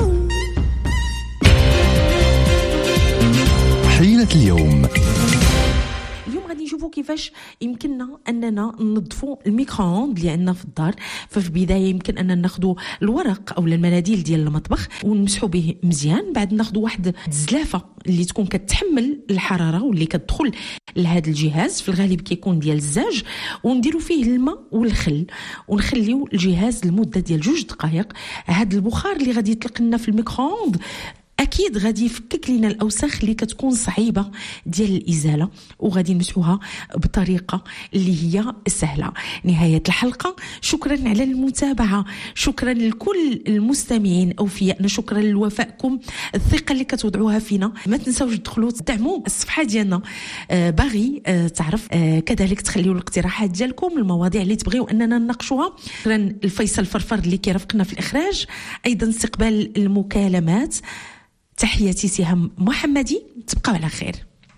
حيلة اليوم. اليوم غادي نشوفوا كيفاش يمكننا اننا ننظفوا الميكرووند اللي عندنا في الدار. ففي البدايه يمكن اننا ناخذوا الورق او المناديل ديال المطبخ ونمسحوا به مزيان. بعد ناخذوا واحد الزلافه اللي تكون كتحمل الحراره واللي كتدخل لهذا الجهاز، في الغالب كيكون ديال الزاج، ونديروا فيه الماء والخل ونخليو الجهاز لمده ديال جوج دقائق. هذا البخار اللي غادي يطلق لنا في الميكرووند اكيد غادي يفكك لنا الاوساخ اللي كتكون صعيبه ديال الازاله، وغادي نمسحوها بطريقه اللي هي سهله. نهايه الحلقه، شكرا على المتابعه، شكرا لكل المستمعين اوفياءنا، شكرا لوفائكم، الثقه اللي كتوضعوها فينا. ما تنساوش تدخلوا تدعموا الصفحه ديالنا آه باغي آه تعرف، آه كذلك تخليوا الاقتراحات ديالكم، المواضيع اللي تبغيو اننا نناقشوها. شكرا الفيصل فرفر اللي كيرافقنا في الاخراج، ايضا استقبال المكالمات. تحياتي سهام محمدي، تبقوا على خير.